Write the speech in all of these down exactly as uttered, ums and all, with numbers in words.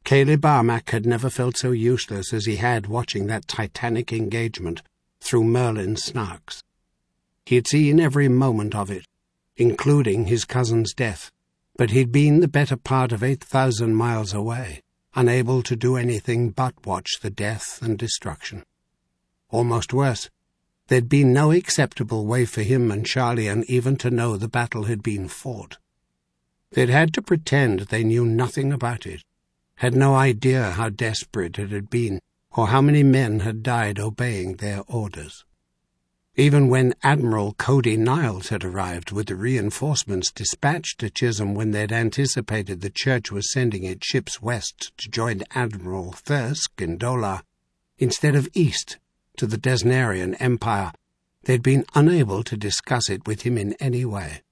Caleb Armack had never felt so useless as he had watching that titanic engagement through Merlin's snarks. He had seen every moment of it, including his cousin's death, but he'd been the better part of eight thousand miles away, unable to do anything but watch the death and destruction. Almost worse, there'd been no acceptable way for him and Charlian even to know the battle had been fought. They'd had to pretend they knew nothing about it, had no idea how desperate it had been, or how many men had died obeying their orders. Even when Admiral Cody Niles had arrived with the reinforcements dispatched to Chisholm when they'd anticipated the Church was sending its ships west to join Admiral Thirsk in Dolar, instead of east to the Desnarian Empire, they'd been unable to discuss it with him in any way.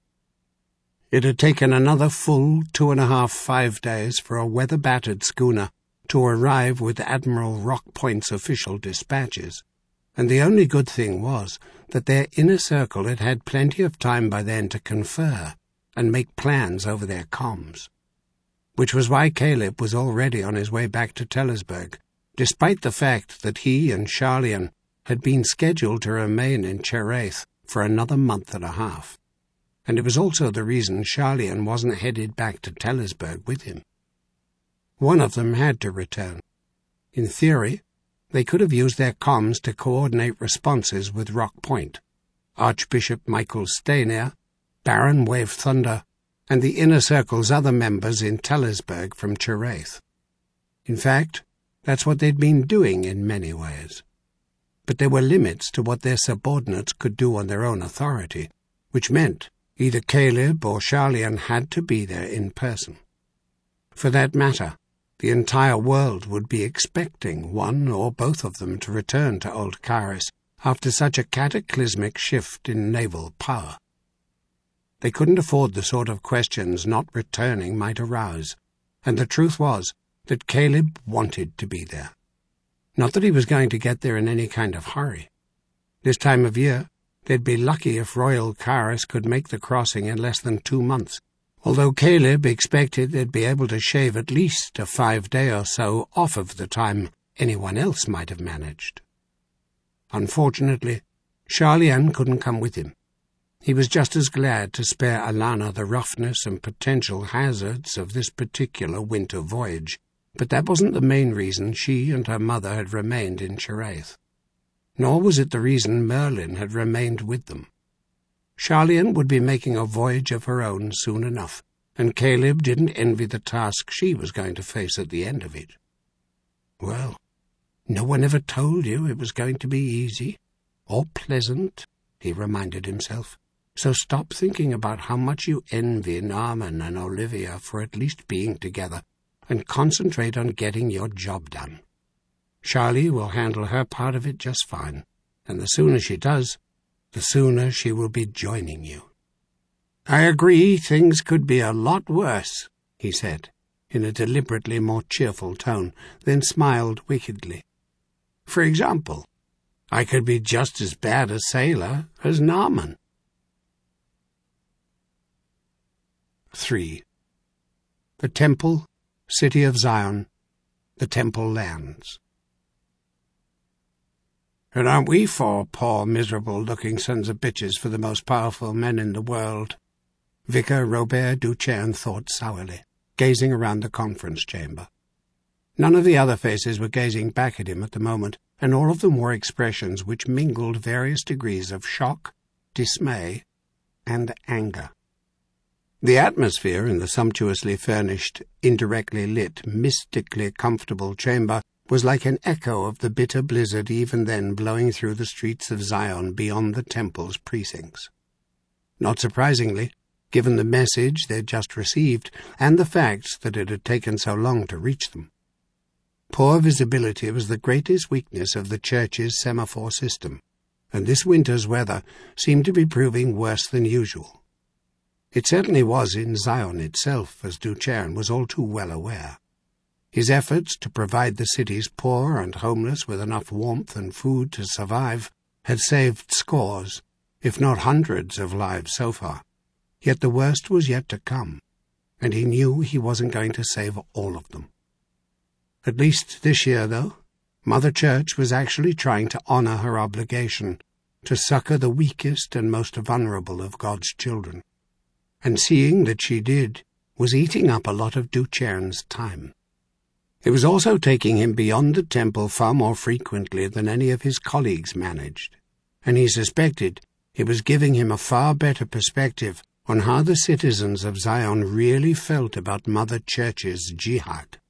It had taken another full two and a half five days for a weather-battered schooner to arrive with Admiral Rockpoint's official dispatches, and the only good thing was that their inner circle had had plenty of time by then to confer and make plans over their comms, which was why Caleb was already on his way back to Tellersburg, despite the fact that he and Charlian had been scheduled to remain in Cherraith for another month and a half. And it was also the reason Charlian wasn't headed back to Tellersburg with him. One of them had to return. In theory, they could have used their comms to coordinate responses with Rock Point, Archbishop Michael Stayner, Baron Wave Thunder, and the Inner Circle's other members in Tellersburg from Cherraith. In fact, that's what they'd been doing in many ways. But there were limits to what their subordinates could do on their own authority, which meant either Caleb or Charlian had to be there in person. For that matter, the entire world would be expecting one or both of them to return to Old Kharis after such a cataclysmic shift in naval power. They couldn't afford the sort of questions not returning might arouse, and the truth was that Caleb wanted to be there. Not that he was going to get there in any kind of hurry. This time of year, they'd be lucky if Royal Kharis could make the crossing in less than two months, although Caleb expected they'd be able to shave at least a five-day or so off of the time anyone else might have managed. Unfortunately, Charlian couldn't come with him. He was just as glad to spare Alana the roughness and potential hazards of this particular winter voyage, but that wasn't the main reason she and her mother had remained in Cherraith. Nor was it the reason Merlin had remained with them. Charlian would be making a voyage of her own soon enough, and Caleb didn't envy the task she was going to face at the end of it. Well, no one ever told you it was going to be easy or pleasant, he reminded himself, so stop thinking about how much you envy Norman and Olivia for at least being together, and concentrate on getting your job done. Charlie will handle her part of it just fine, and the sooner she does, the sooner she will be joining you. I agree things could be a lot worse, he said, in a deliberately more cheerful tone, then smiled wickedly. For example, I could be just as bad a sailor as Naaman. Three. The Temple, City of Zion, the Temple Lands. And aren't we four poor, miserable-looking sons of bitches for the most powerful men in the world? Vicar Robert Duchesne thought sourly, gazing around the conference chamber. None of the other faces were gazing back at him at the moment, and all of them wore expressions which mingled various degrees of shock, dismay, and anger. The atmosphere in the sumptuously furnished, indirectly lit, mystically comfortable chamber was like an echo of the bitter blizzard even then blowing through the streets of Zion beyond the temple's precincts. Not surprisingly, given the message they'd just received, and the fact that it had taken so long to reach them. Poor visibility was the greatest weakness of the church's semaphore system, and this winter's weather seemed to be proving worse than usual. It certainly was in Zion itself, as Duchesne was all too well aware. His efforts to provide the city's poor and homeless with enough warmth and food to survive had saved scores, if not hundreds, of lives so far. Yet the worst was yet to come, and he knew he wasn't going to save all of them. At least this year, though, Mother Church was actually trying to honor her obligation to succor the weakest and most vulnerable of God's children, and seeing that she did was eating up a lot of Duchern's time. It was also taking him beyond the temple far more frequently than any of his colleagues managed, and he suspected it was giving him a far better perspective on how the citizens of Zion really felt about Mother Church's jihad.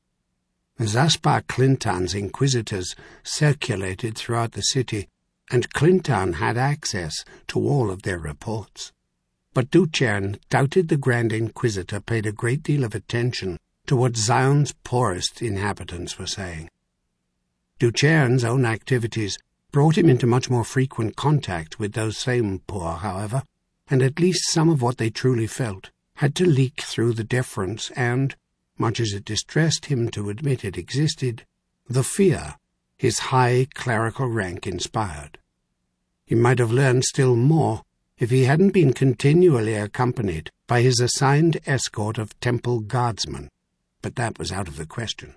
Zaspar Clinton's inquisitors circulated throughout the city, and Clinton had access to all of their reports. But Duchern doubted the Grand Inquisitor paid a great deal of attention to what Zion's poorest inhabitants were saying. Duchern's own activities brought him into much more frequent contact with those same poor, however, and at least some of what they truly felt had to leak through the difference and, much as it distressed him to admit it existed, the fear his high clerical rank inspired. He might have learned still more if he hadn't been continually accompanied by his assigned escort of temple guardsmen, but that was out of the question.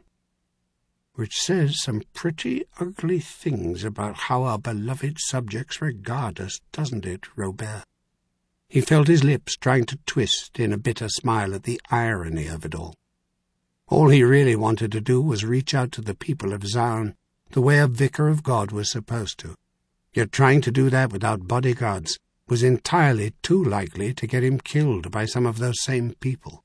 Which says some pretty ugly things about how our beloved subjects regard us, doesn't it, Robert? He felt his lips trying to twist in a bitter smile at the irony of it all. All he really wanted to do was reach out to the people of Zion the way a vicar of God was supposed to. Yet trying to do that without bodyguards was entirely too likely to get him killed by some of those same people.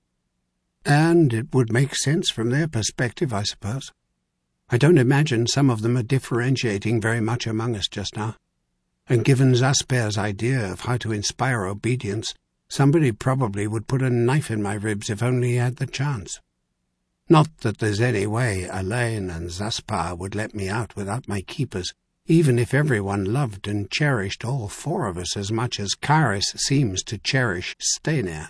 And it would make sense from their perspective, I suppose. I don't imagine some of them are differentiating very much among us just now. And given Zasper's idea of how to inspire obedience, somebody probably would put a knife in my ribs if only he had the chance. Not that there's any way Alain and Zaspar would let me out without my keepers, even if everyone loved and cherished all four of us as much as Caris seems to cherish Steiner.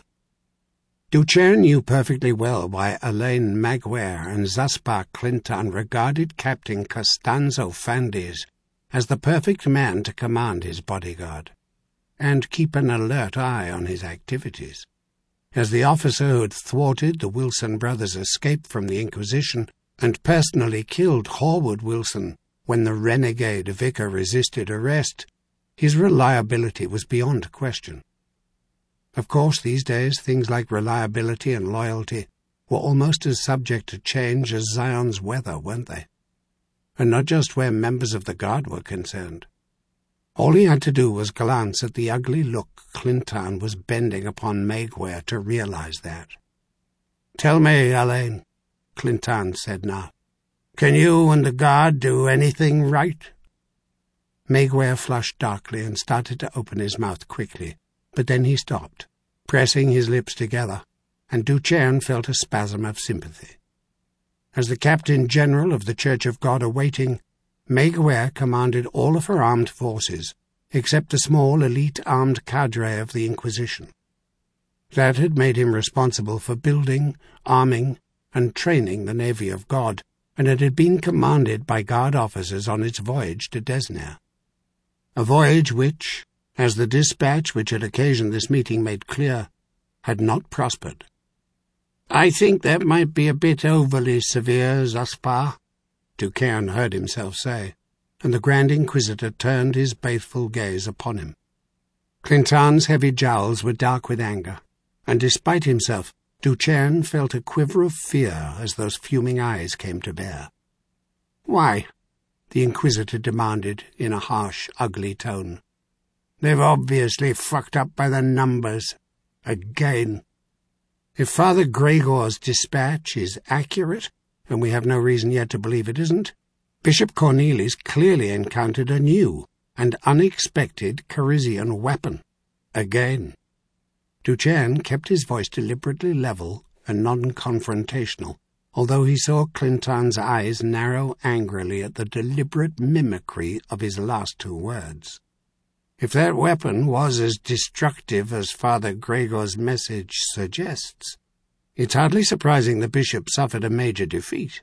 Duchern knew perfectly well why Alain Maguire and Zaspar Clinton regarded Captain Costanzo Fandes as the perfect man to command his bodyguard, and keep an alert eye on his activities. As the officer who had thwarted the Wilson brothers' escape from the Inquisition and personally killed Horwood Wilson when the renegade vicar resisted arrest, his reliability was beyond question. Of course, these days, things like reliability and loyalty were almost as subject to change as Zion's weather, weren't they? And not just where members of the Guard were concerned. All he had to do was glance at the ugly look Clinton was bending upon Maguire to realize that. "Tell me, Alain," Clinton said now, "can you and the Guard do anything right?" Maguire flushed darkly and started to open his mouth quickly, but then he stopped, pressing his lips together, and Duchern felt a spasm of sympathy. As the Captain General of the Church of God awaiting, Maguire commanded all of her armed forces, except the small elite armed cadre of the Inquisition. That had made him responsible for building, arming, and training the Navy of God, and it had been commanded by Guard officers on its voyage to Desner. A voyage which, as the dispatch which had occasioned this meeting made clear, had not prospered. "I think that might be a bit overly severe, Zaspar," Duchern heard himself say, and the Grand Inquisitor turned his faithful gaze upon him. Clinton's heavy jowls were dark with anger, and despite himself, Duchern felt a quiver of fear as those fuming eyes came to bear. "Why?" the Inquisitor demanded in a harsh, ugly tone. "They've obviously fucked up by the numbers. Again. If Father Gregor's dispatch is accurate, and we have no reason yet to believe it isn't, Bishop Cornelis clearly encountered a new and unexpected Charisian weapon. Again." Duchern kept his voice deliberately level and non-confrontational, although he saw Clinton's eyes narrow angrily at the deliberate mimicry of his last two words. If that weapon was as destructive as Father Gregor's message suggests, it's hardly surprising the bishop suffered a major defeat.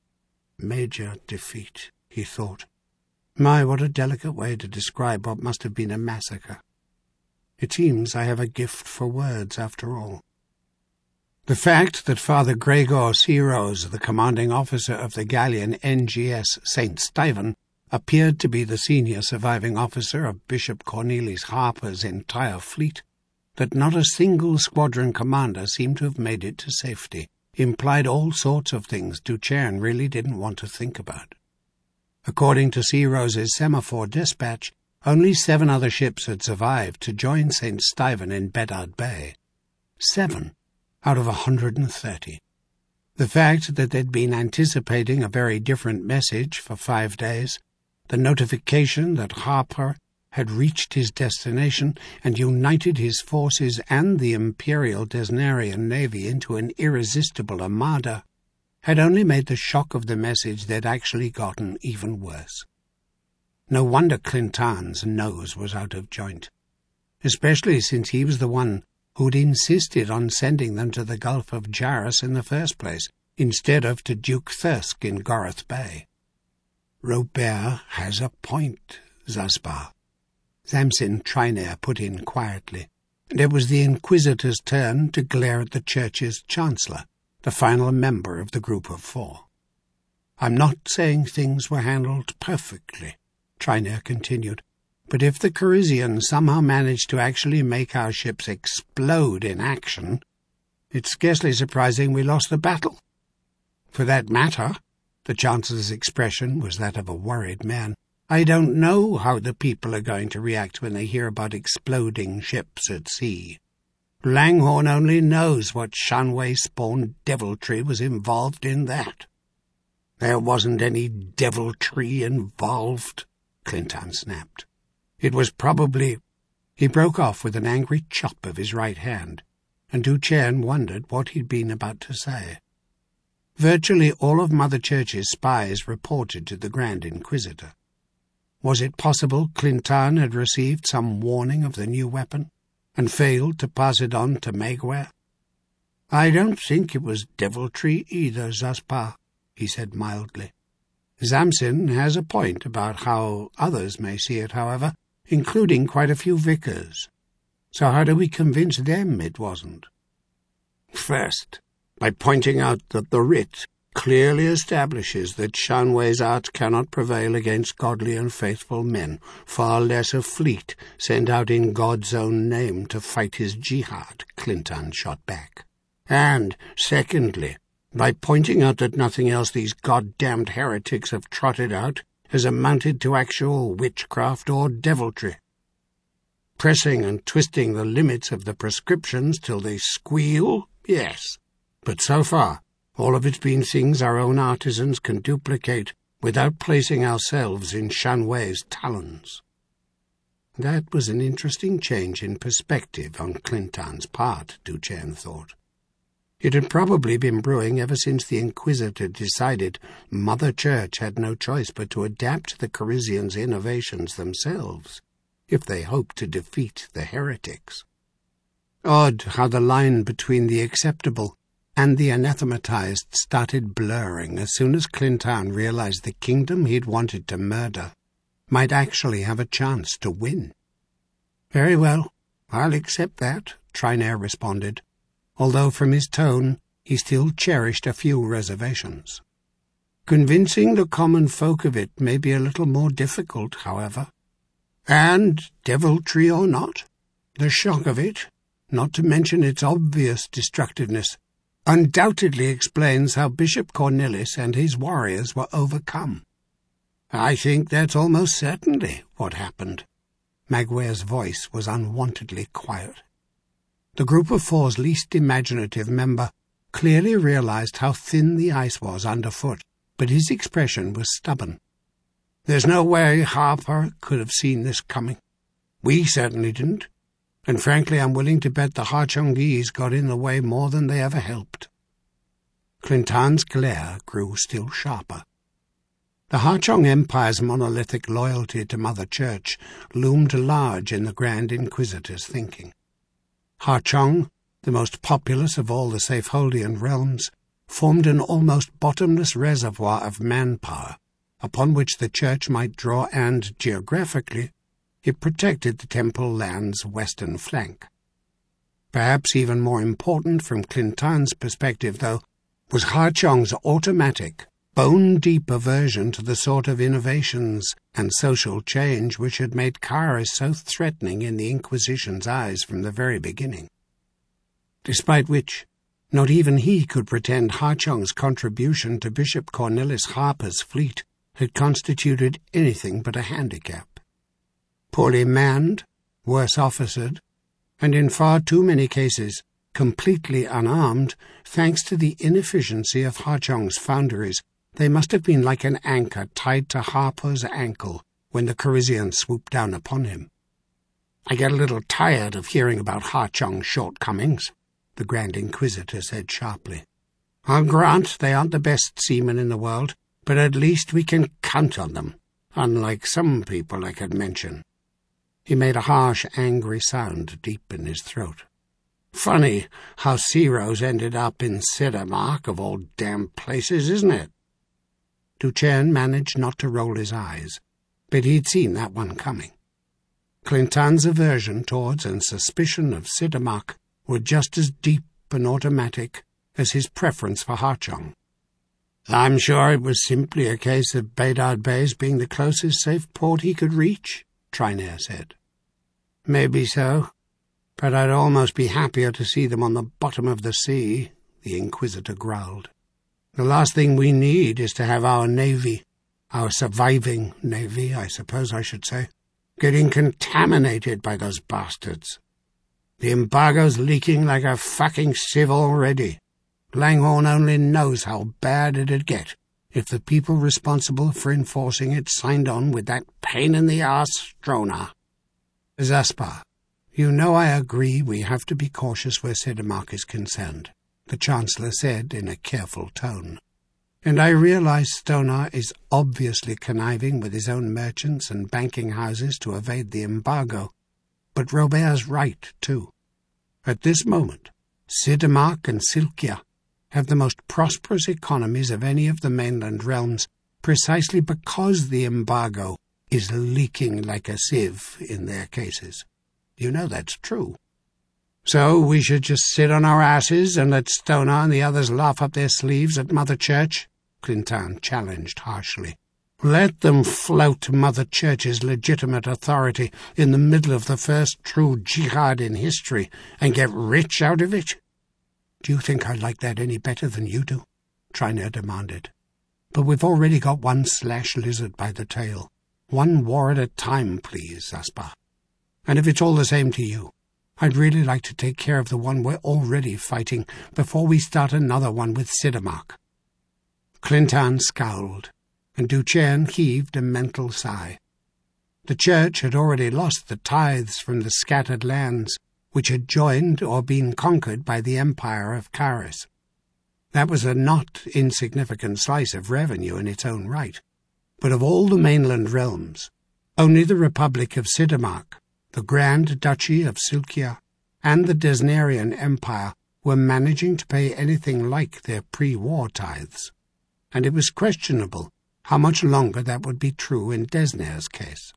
Major defeat, he thought. My, what a delicate way to describe what must have been a massacre. It seems I have a gift for words, after all. The fact that Father Gregor Searose, the commanding officer of the galleon N G S Saint Stephen, appeared to be the senior surviving officer of Bishop Cornelis Harper's entire fleet, that not a single squadron commander seemed to have made it to safety, implied all sorts of things Duchesne really didn't want to think about. According to Searose's semaphore dispatch, only seven other ships had survived to join Saint Stephen in Bedard Bay. Seven out of a hundred and thirty. The fact that they'd been anticipating a very different message for five days, the notification that Harper had reached his destination and united his forces and the Imperial Desnarian Navy into an irresistible armada, had only made the shock of the message they'd actually gotten even worse. No wonder Clintan's nose was out of joint, especially since he was the one who'd insisted on sending them to the Gulf of Jaros in the first place, instead of to Duke Thirsk in Goreth Bay. "Robert has a point, Zaspar," Zamsin Trynair put in quietly, and it was the Inquisitor's turn to glare at the church's chancellor, the final member of the group of four. "I'm not saying things were handled perfectly," Trynair continued, "but if the Corisians somehow managed to actually make our ships explode in action, it's scarcely surprising we lost the battle. For that matter," the Chancellor's expression was that of a worried man, "I don't know how the people are going to react when they hear about exploding ships at sea. Langhorne only knows what Shanwei-spawned deviltry was involved in that." "There wasn't any deviltry involved," Clintan snapped. "It was probably—" He broke off with an angry chop of his right hand, and Duchesne wondered what he'd been about to say. Virtually all of Mother Church's spies reported to the Grand Inquisitor. Was it possible Clintan had received some warning of the new weapon, and failed to pass it on to Maguire? "I don't think it was deviltry either, Zaspar," he said mildly. "Zamsin has a point about how others may see it, however, including quite a few vicars. So how do we convince them it wasn't?" "First, by pointing out that the writ clearly establishes that Shanwei's art cannot prevail against godly and faithful men, far less a fleet sent out in God's own name to fight his jihad," Clintan shot back. "And, secondly, by pointing out that nothing else these goddamned heretics have trotted out has amounted to actual witchcraft or deviltry. Pressing and twisting the limits of the prescriptions till they squeal, yes, but so far all of it's been things our own artisans can duplicate without placing ourselves in Shanwei's talons." That was an interesting change in perspective on Clintan's part, Duchesne thought. It had probably been brewing ever since the Inquisitor decided Mother Church had no choice but to adapt to the Corisians' innovations themselves, if they hoped to defeat the heretics. Odd how the line between the acceptable and the anathematized started blurring as soon as Clintan realized the kingdom he'd wanted to murder might actually have a chance to win. "Very well, I'll accept that," Trynair responded, although from his tone he still cherished a few reservations. "Convincing the common folk of it may be a little more difficult, however. And, deviltry or not, the shock of it, not to mention its obvious destructiveness, undoubtedly explains how Bishop Cornelis and his warriors were overcome. I think that's almost certainly what happened." Maguire's voice was unwontedly quiet. The group of four's least imaginative member clearly realized how thin the ice was underfoot, but his expression was stubborn. "There's no way Harper could have seen this coming. We certainly didn't. And frankly, I'm willing to bet the Harchongese got in the way more than they ever helped." Clintan's glare grew still sharper. The Harchong Empire's monolithic loyalty to Mother Church loomed large in the Grand Inquisitor's thinking. Harchong, the most populous of all the Safeholdian realms, formed an almost bottomless reservoir of manpower, upon which the Church might draw, and, geographically, it protected the Temple Land's western flank. Perhaps even more important from Clintan's perspective, though, was Harchong's automatic, bone-deep aversion to the sort of innovations and social change which had made Kharis so threatening in the Inquisition's eyes from the very beginning. Despite which, not even he could pretend Harchong's contribution to Bishop Cornelis Harper's fleet had constituted anything but a handicap. Poorly manned, worse officered, and in far too many cases completely unarmed, thanks to the inefficiency of Harchong's foundries, they must have been like an anchor tied to Harper's ankle when the Corisians swooped down upon him. "I get a little tired of hearing about Harchong's shortcomings," the Grand Inquisitor said sharply. "I'll grant they aren't the best seamen in the world, but at least we can count on them, unlike some people I could mention." He made a harsh, angry sound deep in his throat. "Funny how Searows ended up in Sidermark, of all damn places, isn't it?" Duchesne managed not to roll his eyes, but he'd seen that one coming. Clintan's aversion towards and suspicion of Sidermark were just as deep and automatic as his preference for Harchong. "I'm sure it was simply a case of Bedard Bay's being the closest safe port he could reach," Traynor said. "Maybe so, but I'd almost be happier to see them on the bottom of the sea," the Inquisitor growled. "The last thing we need is to have our navy, our surviving navy, I suppose I should say, getting contaminated by those bastards. The embargo's leaking like a fucking sieve already. Langhorne only knows how bad it'd get if the people responsible for enforcing it signed on with that pain-in-the-arse Stronar. Zaspar, you know I agree we have to be cautious where Sidermark is concerned," the Chancellor said in a careful tone. "And I realize Stronar is obviously conniving with his own merchants and banking houses to evade the embargo, but Robert's right, too. At this moment, Sidermark and Silkia have the most prosperous economies of any of the mainland realms precisely because the embargo is leaking like a sieve in their cases. You know that's true. So we should just sit on our asses and let Stronar and the others laugh up their sleeves at Mother Church?" Clintan challenged harshly. "Let them flout Mother Church's legitimate authority in the middle of the first true jihad in history and get rich out of it?" "Do you think I like that any better than you do?" Traynor demanded. "But we've already got one slash lizard by the tail. One war at a time, please, Zaspar. And if it's all the same to you, I'd really like to take care of the one we're already fighting before we start another one with Sidermark." Clintan scowled, and Duchesne heaved a mental sigh. The Church had already lost the tithes from the scattered lands which had joined or been conquered by the Empire of Kharis. That was a not insignificant slice of revenue in its own right, but of all the mainland realms, only the Republic of Sidermark, the Grand Duchy of Silkia, and the Desnarian Empire were managing to pay anything like their pre-war tithes, and it was questionable how much longer that would be true in Desnair's case.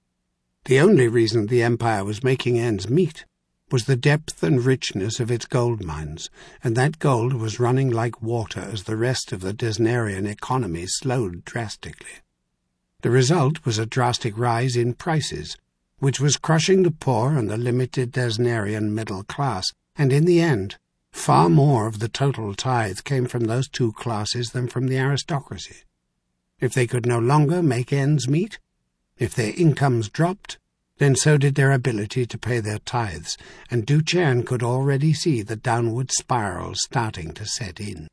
The only reason the Empire was making ends meet was the depth and richness of its gold mines, and that gold was running like water as the rest of the Desnarian economy slowed drastically. The result was a drastic rise in prices, which was crushing the poor and the limited Desnarian middle class, and in the end, far more of the total tithe came from those two classes than from the aristocracy. If they could no longer make ends meet, if their incomes dropped, then so did their ability to pay their tithes, and Duchesne could already see the downward spiral starting to set in.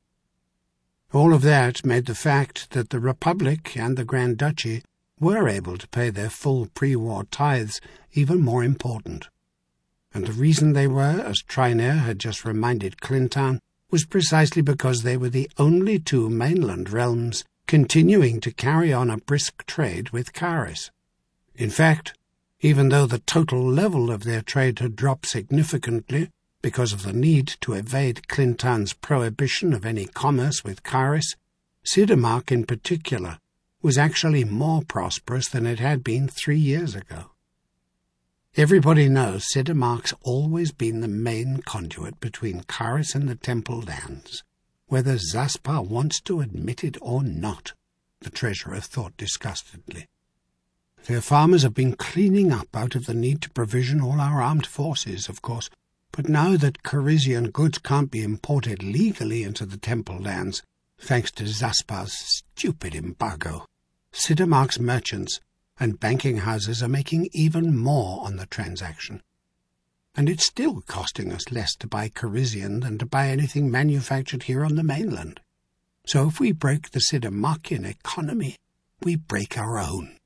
All of that made the fact that the Republic and the Grand Duchy were able to pay their full pre-war tithes even more important. And the reason they were, as Traynor had just reminded Clintan, was precisely because they were the only two mainland realms continuing to carry on a brisk trade with Kharis. In fact, even though the total level of their trade had dropped significantly because of the need to evade Clintan's prohibition of any commerce with Kharis, Sidermark in particular was actually more prosperous than it had been three years ago. Everybody knows Sidamark's always been the main conduit between Karis and the Temple lands, whether Zaspar wants to admit it or not, the treasurer thought disgustedly. Their farmers have been cleaning up out of the need to provision all our armed forces, of course, but now that Carisian goods can't be imported legally into the Temple lands, thanks to Zaspar's stupid embargo, Sidamark's merchants and banking houses are making even more on the transaction. And it's still costing us less to buy Carisian than to buy anything manufactured here on the mainland. So if we break the Sidamarkian economy, we break our own.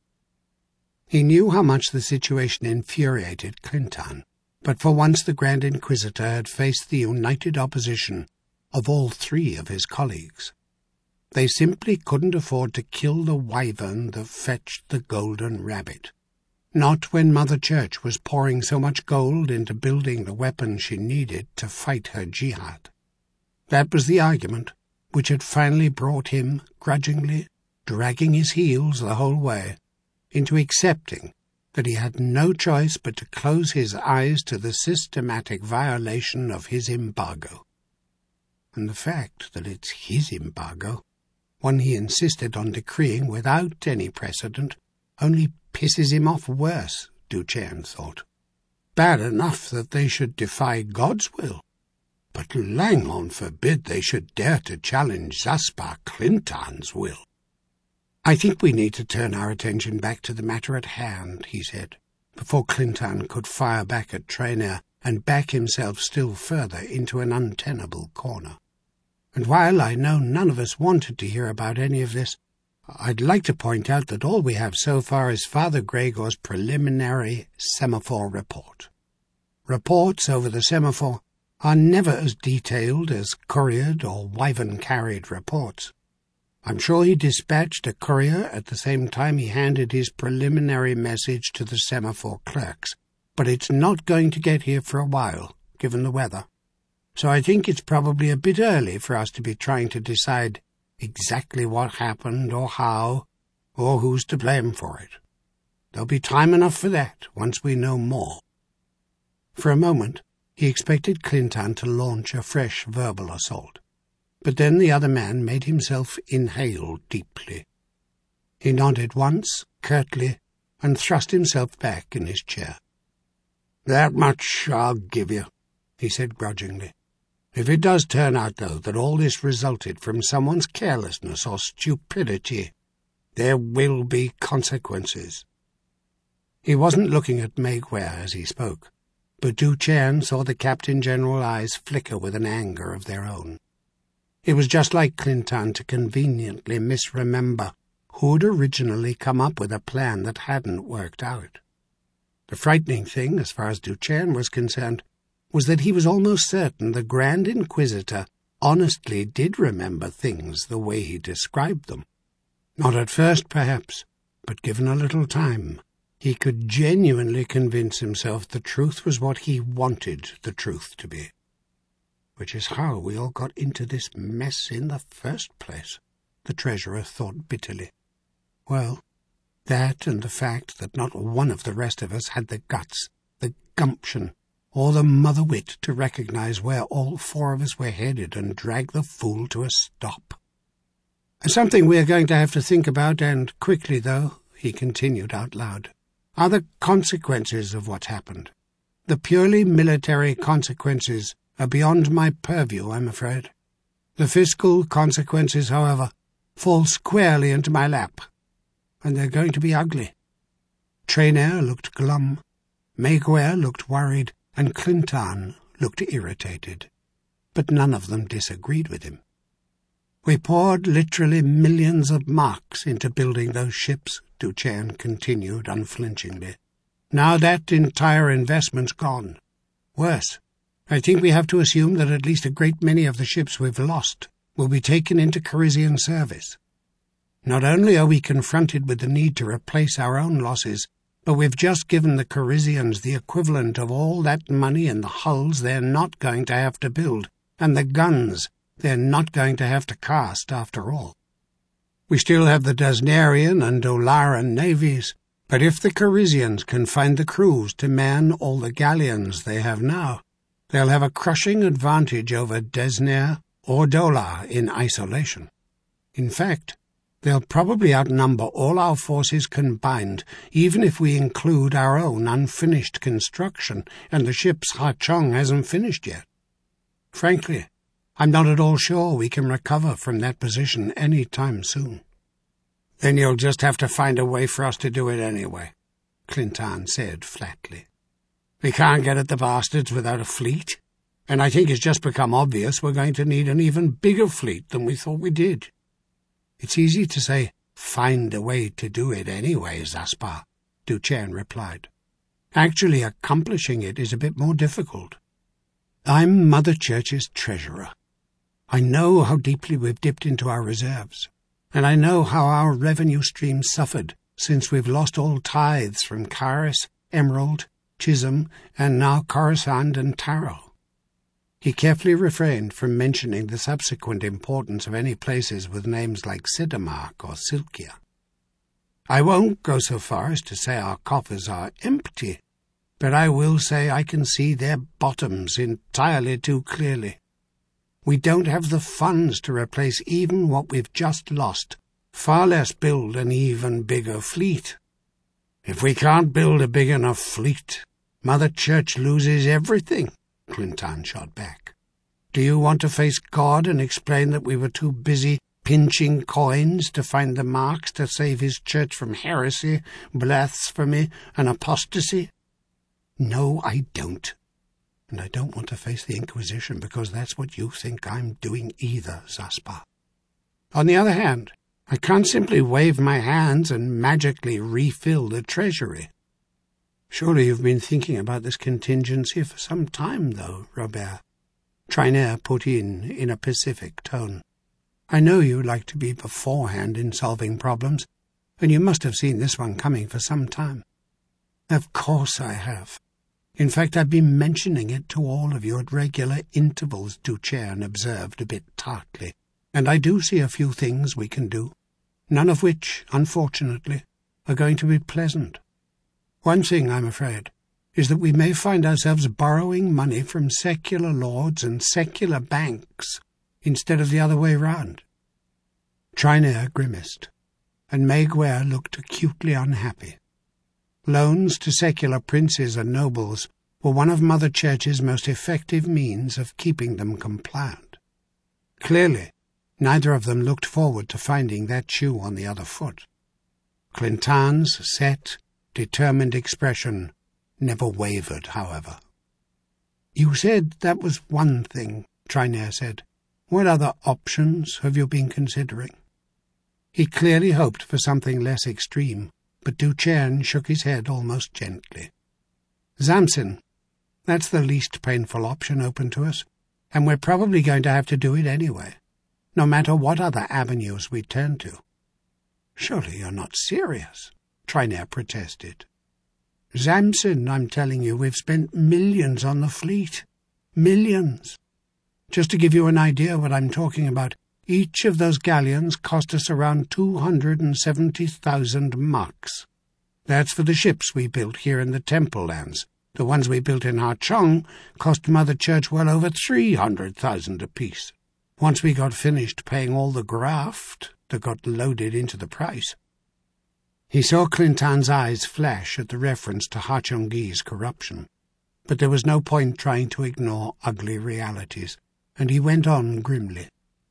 He knew how much the situation infuriated Clinton, but for once the Grand Inquisitor had faced the united opposition of all three of his colleagues. They simply couldn't afford to kill the wyvern that fetched the golden rabbit. Not when Mother Church was pouring so much gold into building the weapons she needed to fight her jihad. That was the argument which had finally brought him, grudgingly, dragging his heels the whole way, into accepting that he had no choice but to close his eyes to the systematic violation of his embargo. And the fact that it's his embargo, one he insisted on decreeing without any precedent, only pisses him off worse, Duchesne thought. Bad enough that they should defy God's will, but Langhorn forbid they should dare to challenge Zaspar Clinton's will. "I think we need to turn our attention back to the matter at hand," he said, before Clinton could fire back at Traynor and back himself still further into an untenable corner. "And while I know none of us wanted to hear about any of this, I'd like to point out that all we have so far is Father Gregor's preliminary semaphore report. Reports over the semaphore are never as detailed as couriered or wyvern-carried reports. I'm sure he dispatched a courier at the same time he handed his preliminary message to the semaphore clerks, but it's not going to get here for a while, given the weather. So I think it's probably a bit early for us to be trying to decide exactly what happened or how, or who's to blame for it. There'll be time enough for that once we know more." For a moment he expected Clinton to launch a fresh verbal assault, but then the other man made himself inhale deeply. He nodded once, curtly, and thrust himself back in his chair. "That much I'll give you," he said grudgingly. "If it does turn out, though, that all this resulted from someone's carelessness or stupidity, there will be consequences." He wasn't looking at Maguire as he spoke, but Duchesne saw the Captain-General's eyes flicker with an anger of their own. It was just like Clinton to conveniently misremember who'd originally come up with a plan that hadn't worked out. The frightening thing, as far as Duchesne was concerned, was that he was almost certain the Grand Inquisitor honestly did remember things the way he described them. Not at first, perhaps, but given a little time, he could genuinely convince himself the truth was what he wanted the truth to be. Which is how we all got into this mess in the first place, the treasurer thought bitterly. Well, that and the fact that not one of the rest of us had the guts, the gumption, or the mother wit to recognize where all four of us were headed and drag the fool to a stop. "Something we are going to have to think about, and quickly, though," he continued out loud, "are the consequences of what's happened. The purely military consequences are beyond my purview, I'm afraid. The fiscal consequences, however, fall squarely into my lap, and they're going to be ugly." Traynor looked glum, Maguire looked worried, and Clinton looked irritated, but none of them disagreed with him. "We poured literally millions of marks into building those ships," Duchesne continued unflinchingly. "Now that entire investment's gone. Worse, I think we have to assume that at least a great many of the ships we've lost will be taken into Carisian service. Not only are we confronted with the need to replace our own losses, but we've just given the Carisians the equivalent of all that money in the hulls they're not going to have to build, and the guns they're not going to have to cast after all. We still have the Dasnarian and Dolaran navies, But if the Corisians can find the crews to man all the galleons they have now, they'll have a crushing advantage over Desner or Dolar in isolation. In fact, they'll probably outnumber all our forces combined, even if we include our own unfinished construction, and the ship's Ha Chong hasn't finished yet. Frankly, I'm not at all sure we can recover from that position any time soon. Then you'll just have to find a way for us to do it anyway, Clintan said flatly. We can't get at the bastards without a fleet, and I think it's just become obvious we're going to need an even bigger fleet than we thought we did. It's easy to say, find a way to do it anyway, Zaspar, Duchesne replied. Actually accomplishing it is a bit more difficult. I'm Mother Church's treasurer. I know how deeply we've dipped into our reserves, and I know how our revenue stream suffered since we've lost all tithes from Karis, Emerald, Chisholm, and now Coruscant and Taro. He carefully refrained from mentioning the subsequent importance of any places with names like Sidamark or Silkia. I won't go so far as to say our coffers are empty, but I will say I can see their bottoms entirely too clearly. We don't have the funds to replace even what we've just lost, far less build an even bigger fleet. If we can't build a big enough fleet, Mother Church loses everything, Clintan shot back. Do you want to face God and explain that we were too busy pinching coins to find the marks to save his church from heresy, blasphemy, and apostasy? No, I don't. And I don't want to face the Inquisition because that's what you think I'm doing either, Zaspar. On the other hand, I can't simply wave my hands and magically refill the treasury. Surely you've been thinking about this contingency for some time, though, Robert, Traynor put in in a pacific tone. I know you like to be beforehand in solving problems, and you must have seen this one coming for some time. Of course I have. In fact, I've been mentioning it to all of you at regular intervals, Duchesne observed a bit tartly, and I do see a few things we can do, none of which, unfortunately, are going to be pleasant. One thing, I'm afraid, is that we may find ourselves borrowing money from secular lords and secular banks instead of the other way round. Traynor grimaced, and Maguire looked acutely unhappy. Loans to secular princes and nobles were one of Mother Church's most effective means of keeping them compliant. Clearly, neither of them looked forward to finding that shoe on the other foot. Clintan's set, determined expression never wavered, however. "You said that was one thing," Traynor said. "What other options have you been considering?" He clearly hoped for something less extreme, but Duchesne shook his head almost gently. "Zamsin, that's the least painful option open to us, and we're probably going to have to do it anyway, no matter what other avenues we turn to." "Surely you're not serious," Traynor protested. "Zamsin, I'm telling you, we've spent millions on the fleet. Millions. Just to give you an idea what I'm talking about, each of those galleons cost us around two hundred and seventy thousand marks. That's for the ships we built here in the Temple Lands. The ones we built in Ha Chong cost Mother Church well over three hundred thousand apiece. Once we got finished paying all the graft that got loaded into the price." He saw Clintan's eyes flash at the reference to Ha Chong-gi's corruption, but there was no point trying to ignore ugly realities, and he went on grimly.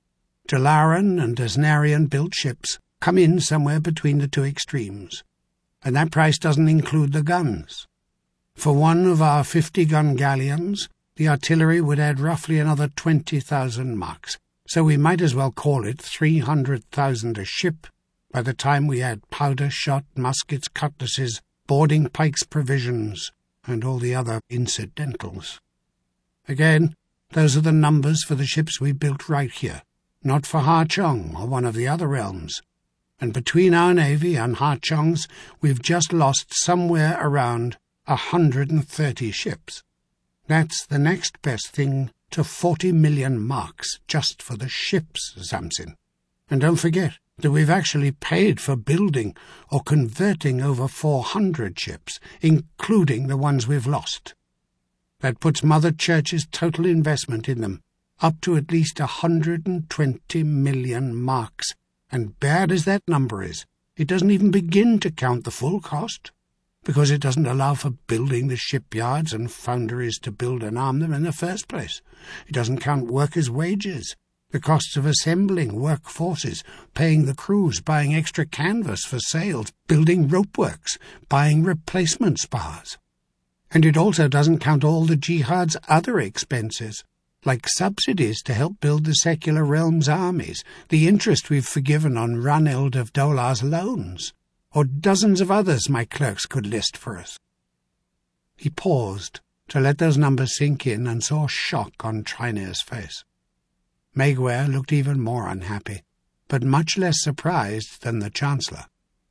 Dalaran and Desnarian-built ships come in somewhere between the two extremes, and that price doesn't include the guns. For one of our fifty-gun galleons, the artillery would add roughly another twenty thousand marks, so we might as well call it three hundred thousand a ship by the time we add powder, shot, muskets, cutlasses, boarding pikes, provisions, and all the other incidentals. Again, those are the numbers for the ships we built right here, not for Ha Chong or one of the other realms. And between our navy and Ha Chong's, we've just lost somewhere around a hundred and thirty ships. That's the next best thing to forty million marks just for the ships, Zamsin. And don't forget, that we've actually paid for building or converting over four hundred ships, including the ones we've lost. That puts Mother Church's total investment in them up to at least a hundred and twenty million marks, and bad as that number is, it doesn't even begin to count the full cost, because it doesn't allow for building the shipyards and foundries to build and arm them in the first place. It doesn't count workers' wages, the costs of assembling work forces, paying the crews, buying extra canvas for sails, building ropeworks, buying replacement spars. And it also doesn't count all the jihad's other expenses, like subsidies to help build the secular realm's armies, the interest we've forgiven on Raneld of Dolar's loans, or dozens of others my clerks could list for us. He paused to let those numbers sink in and saw shock on Trynair's face. Maegwer looked even more unhappy, but much less surprised than the Chancellor.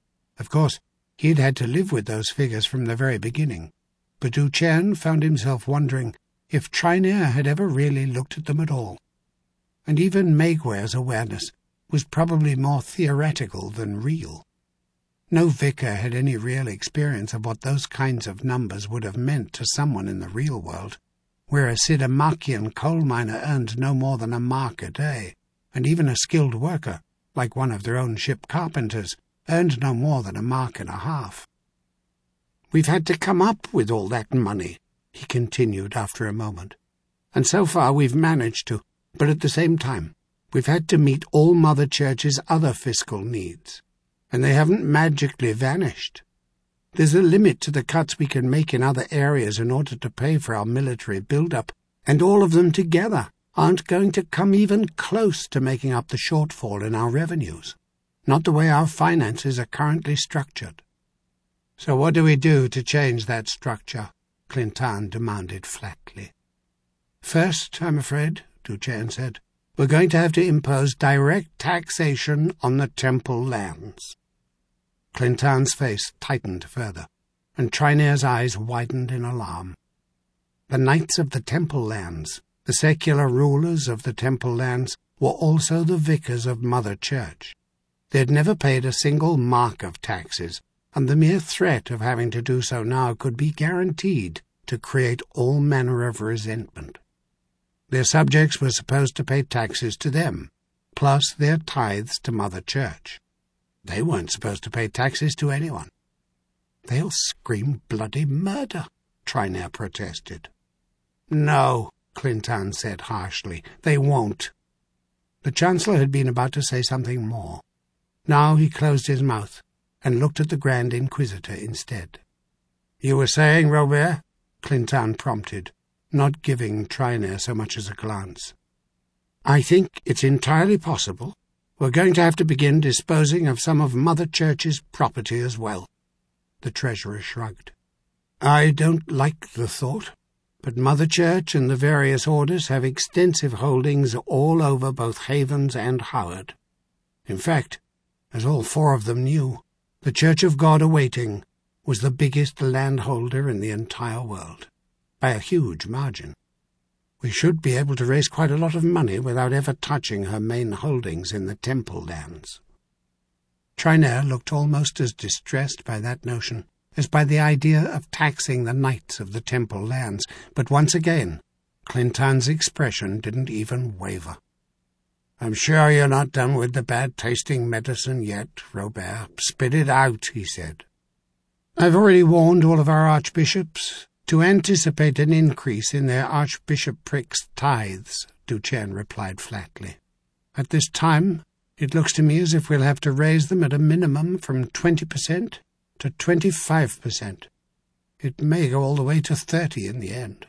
Of course, he'd had to live with those figures from the very beginning, but Duchesne found himself wondering if Trynair had ever really looked at them at all. And even Maegwer's awareness was probably more theoretical than real. No vicar had any real experience of what those kinds of numbers would have meant to someone in the real world, where a Sidamakian coal miner earned no more than a mark a day, and even a skilled worker, like one of their own ship carpenters, earned no more than a mark and a half. "We've had to come up with all that money," he continued after a moment, "and so far we've managed to, but at the same time we've had to meet all Mother Church's other fiscal needs, and they haven't magically vanished. There's a limit to the cuts we can make in other areas in order to pay for our military build-up, and all of them together aren't going to come even close to making up the shortfall in our revenues, not the way our finances are currently structured." "So what do we do to change that structure?" Clintan demanded flatly. "First, I'm afraid," Duchesne said, "we're going to have to impose direct taxation on the temple lands." Clintan's face tightened further, and Trynair's eyes widened in alarm. The knights of the temple lands, the secular rulers of the temple lands, were also the vicars of Mother Church. They had never paid a single mark of taxes, and the mere threat of having to do so now could be guaranteed to create all manner of resentment. Their subjects were supposed to pay taxes to them, plus their tithes to Mother Church. They weren't supposed to pay taxes to anyone. "They'll scream bloody murder," Trynair protested. "No," Clintan said harshly, "they won't." The Chancellor had been about to say something more. Now he closed his mouth and looked at the Grand Inquisitor instead. "You were saying, Robert?" Clintan prompted, not giving Trynair so much as a glance. "I think it's entirely possible we're going to have to begin disposing of some of Mother Church's property as well." The Treasurer shrugged. "I don't like the thought, but Mother Church and the various orders have extensive holdings all over both Havens and Howard. In fact, as all four of them knew, the Church of God Awaiting was the biggest landholder in the entire world, by a huge margin. We should be able to raise quite a lot of money without ever touching her main holdings in the temple lands." Trynair looked almost as distressed by that notion as by the idea of taxing the knights of the temple lands, but once again Clintan's expression didn't even waver. "I'm sure you're not done with the bad-tasting medicine yet, Robert. Spit it out," he said. "I've already warned all of our archbishops to anticipate an increase in their archbishoprics' tithes," Duchesne replied flatly. "At this time, it looks to me as if we'll have to raise them at a minimum from twenty percent to twenty-five percent. It may go all the way to thirty in the end."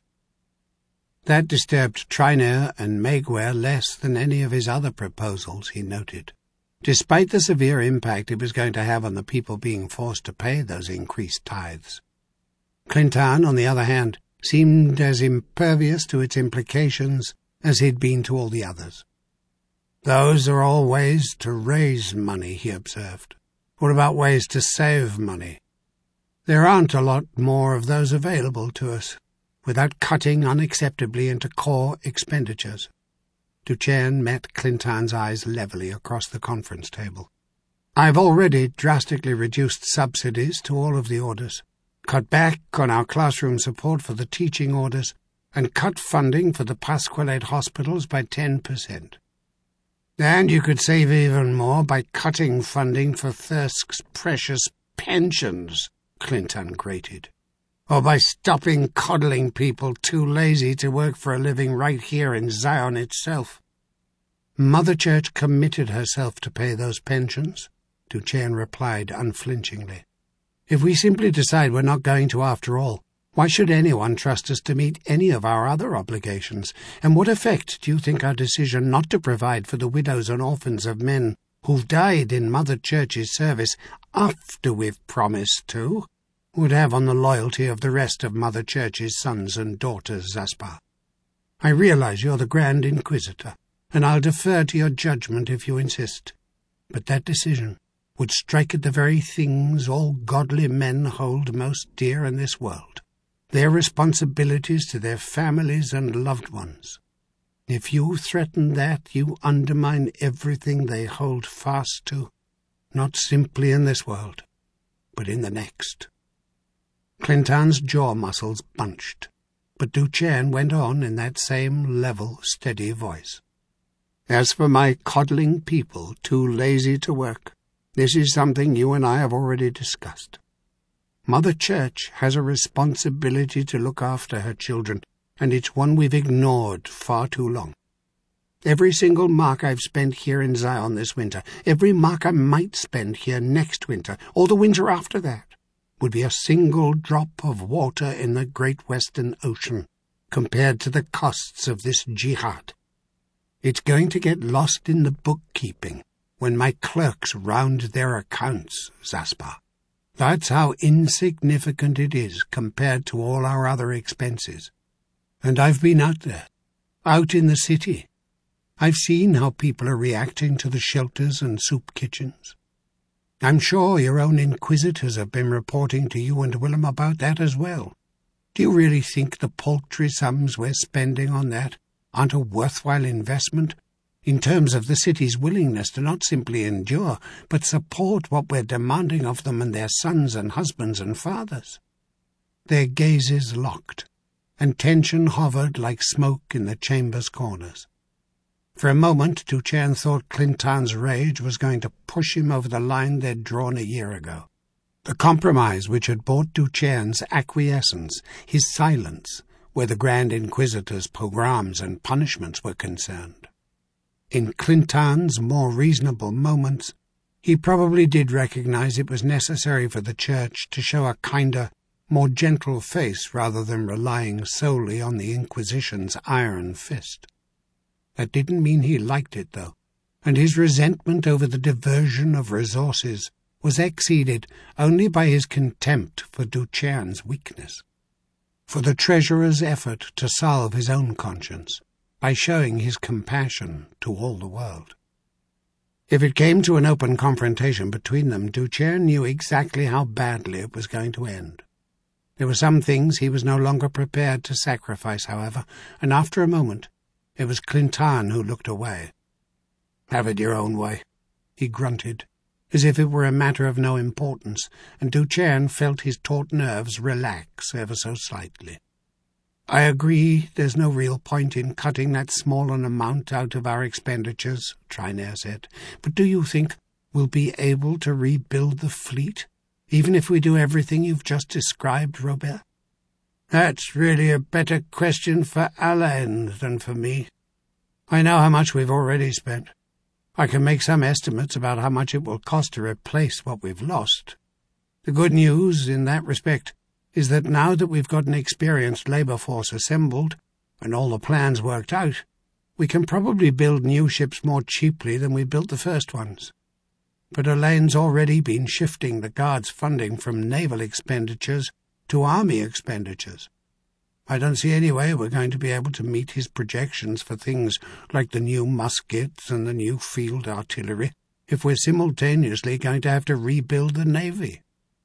That disturbed Trynair and Maegwer less than any of his other proposals, he noted, despite the severe impact it was going to have on the people being forced to pay those increased tithes. Clintan, on the other hand, seemed as impervious to its implications as he'd been to all the others. "Those are all ways to raise money," he observed. "What about ways to save money? There aren't a lot more of those available to us, without cutting unacceptably into core expenditures." Duchesne met Clintan's eyes levelly across the conference table, I've already drastically reduced subsidies to all of the orders, cut back on our classroom support for the teaching orders, and cut funding for the Pasqualate hospitals by ten percent. And you could save even more by cutting funding for Thirsk's precious pensions, Clinton grated, or by stopping coddling people too lazy to work for a living right here in Zion itself. Mother Church committed herself to pay those pensions, Duchesne replied unflinchingly. If we simply decide we're not going to after all, why should anyone trust us to meet any of our other obligations? And what effect do you think our decision not to provide for the widows and orphans of men who've died in Mother Church's service after we've promised to, would have on the loyalty of the rest of Mother Church's sons and daughters, Zaspar? I realize you're the Grand Inquisitor, and I'll defer to your judgment if you insist. But that decision would strike at the very things all godly men hold most dear in this world, their responsibilities to their families and loved ones. If you threaten that, you undermine everything they hold fast to, not simply in this world, but in the next. Clinton's jaw muscles bunched, but Duchesne went on in that same level, steady voice. As for my coddling people too lazy to work, this is something you and I have already discussed. Mother Church has a responsibility to look after her children, and it's one we've ignored far too long. Every single mark I've spent here in Zion this winter, every mark I might spend here next winter, or the winter after that, would be a single drop of water in the great Western Ocean, compared to the costs of this jihad. It's going to get lost in the bookkeeping when my clerks round their accounts, Zaspar. That's how insignificant it is compared to all our other expenses. And I've been out there, out in the city. I've seen how people are reacting to the shelters and soup kitchens. I'm sure your own inquisitors have been reporting to you and Willem about that as well. Do you really think the paltry sums we're spending on that aren't a worthwhile investment in terms of the city's willingness to not simply endure, but support what we're demanding of them and their sons and husbands and fathers? Their gazes locked, and tension hovered like smoke in the chamber's corners. For a moment, Duchesne thought Clinton's rage was going to push him over the line they'd drawn a year ago. The compromise which had bought Duchesne's acquiescence, his silence, where the Grand Inquisitor's pogroms and punishments were concerned. In Clinton's more reasonable moments, he probably did recognize it was necessary for the Church to show a kinder, more gentle face rather than relying solely on the Inquisition's iron fist. That didn't mean he liked it, though, and his resentment over the diversion of resources was exceeded only by his contempt for Duchesne's weakness, for the treasurer's effort to salve his own conscience by showing his compassion to all the world. If it came to an open confrontation between them, Duchesne knew exactly how badly it was going to end. There were some things he was no longer prepared to sacrifice, however, and after a moment it was Clinton who looked away. "Have it your own way," he grunted, as if it were a matter of no importance, and Duchesne felt his taut nerves relax ever so slightly. "I agree there's no real point in cutting that small an amount out of our expenditures," Traynor said. "But do you think we'll be able to rebuild the fleet, even if we do everything you've just described, Robert?" "That's really a better question for Alain than for me. I know how much we've already spent. I can make some estimates about how much it will cost to replace what we've lost. The good news in that respect is that now that we've got an experienced labour force assembled and all the plans worked out, we can probably build new ships more cheaply than we built the first ones. But Alain's already been shifting the Guard's funding from naval expenditures to army expenditures. I don't see any way we're going to be able to meet his projections for things like the new muskets and the new field artillery if we're simultaneously going to have to rebuild the navy."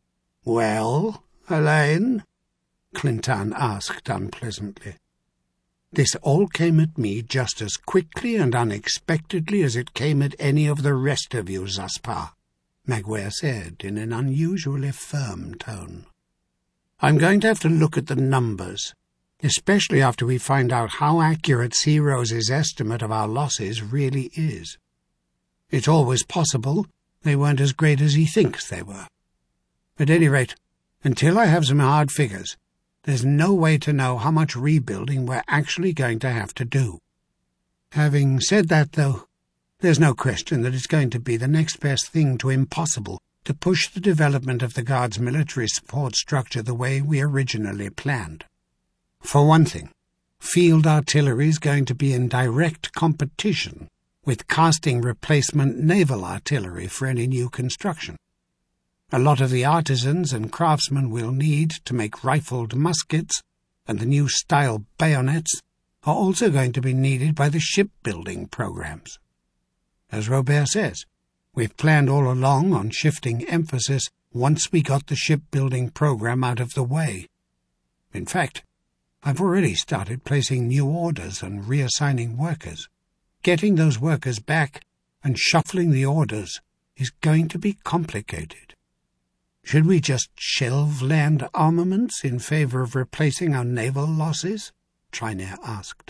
"Well, Alain?" Clinton asked unpleasantly. "This all came at me just as quickly and unexpectedly as it came at any of the rest of you, Zaspar. Maguire said in an unusually firm tone. "I'm going to have to look at the numbers, especially after we find out how accurate Sea Rose's estimate of our losses really is. It's always possible they weren't as great as he thinks they were. At any rate, until I have some hard figures, there's no way to know how much rebuilding we're actually going to have to do. Having said that, though, there's no question that it's going to be the next best thing to impossible to push the development of the Guard's military support structure the way we originally planned. For one thing, field artillery is going to be in direct competition with casting replacement naval artillery for any new construction. A lot of the artisans and craftsmen we'll need to make rifled muskets and the new style bayonets are also going to be needed by the shipbuilding programs. As Robert says, we've planned all along on shifting emphasis once we got the shipbuilding program out of the way. In fact, I've already started placing new orders and reassigning workers. Getting those workers back and shuffling the orders is going to be complicated. Should we just shelve land armaments in favor of replacing our naval losses? Trynair asked.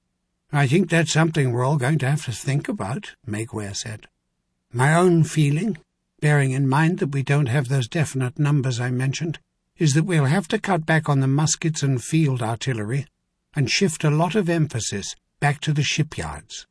I think that's something we're all going to have to think about, Maguire said. My own feeling, bearing in mind that we don't have those definite numbers I mentioned, is that we'll have to cut back on the muskets and field artillery and shift a lot of emphasis back to the shipyards.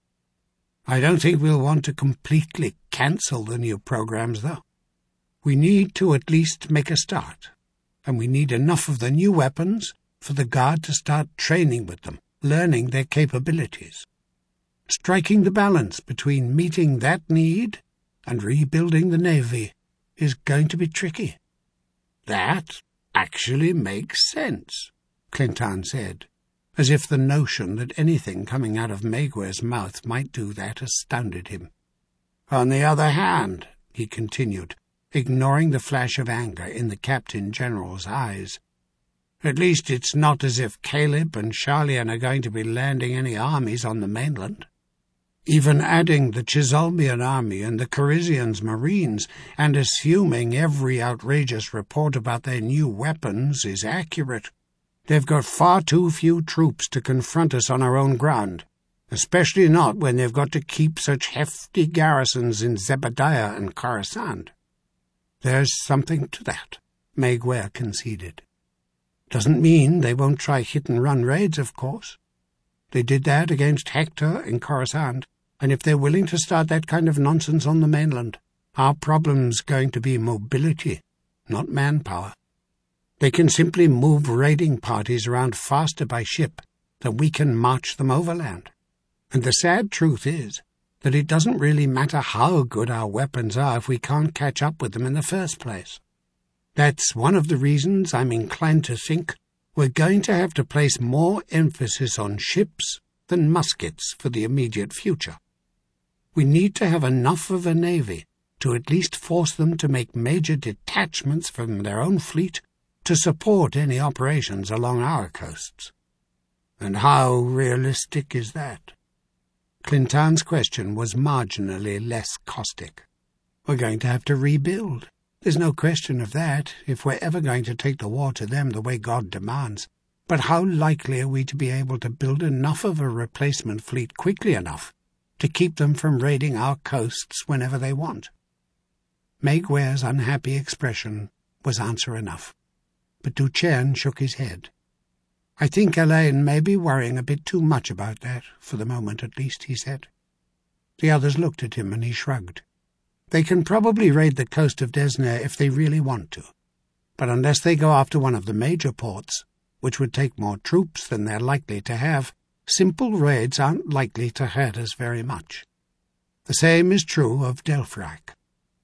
I don't think we'll want to completely cancel the new programs, though. We need to at least make a start, and we need enough of the new weapons for the Guard to start training with them, learning their capabilities. Striking the balance between meeting that need and rebuilding the Navy is going to be tricky. That actually makes sense, Clinton said, as if the notion that anything coming out of Maguire's mouth might do that astounded him. On the other hand, he continued, ignoring the flash of anger in the Captain General's eyes, at least it's not as if Caleb and Charlian are going to be landing any armies on the mainland. Even adding the Chisolmian army and the Corisians Marines, and assuming every outrageous report about their new weapons is accurate, they've got far too few troops to confront us on our own ground, especially not when they've got to keep such hefty garrisons in Zebediah and Coruscant. There's something to that, Maguire conceded. Doesn't mean they won't try hit-and-run raids, of course. They did that against Hector in Coruscant, and if they're willing to start that kind of nonsense on the mainland, our problem's going to be mobility, not manpower. They can simply move raiding parties around faster by ship than we can march them overland. And the sad truth is that it doesn't really matter how good our weapons are if we can't catch up with them in the first place. That's one of the reasons I'm inclined to think we're going to have to place more emphasis on ships than muskets for the immediate future. We need to have enough of a navy to at least force them to make major detachments from their own fleet to support any operations along our coasts. And how realistic is that? Clinton's question was marginally less caustic. We're going to have to rebuild. There's no question of that, if we're ever going to take the war to them the way God demands. But how likely are we to be able to build enough of a replacement fleet quickly enough to keep them from raiding our coasts whenever they want? Maguire's unhappy expression was answer enough, but Duchesne shook his head. I think Elaine may be worrying a bit too much about that, for the moment at least, he said. The others looked at him and he shrugged. They can probably raid the coast of Desna if they really want to, but unless they go after one of the major ports, which would take more troops than they're likely to have, simple raids aren't likely to hurt us very much. The same is true of Delphrak.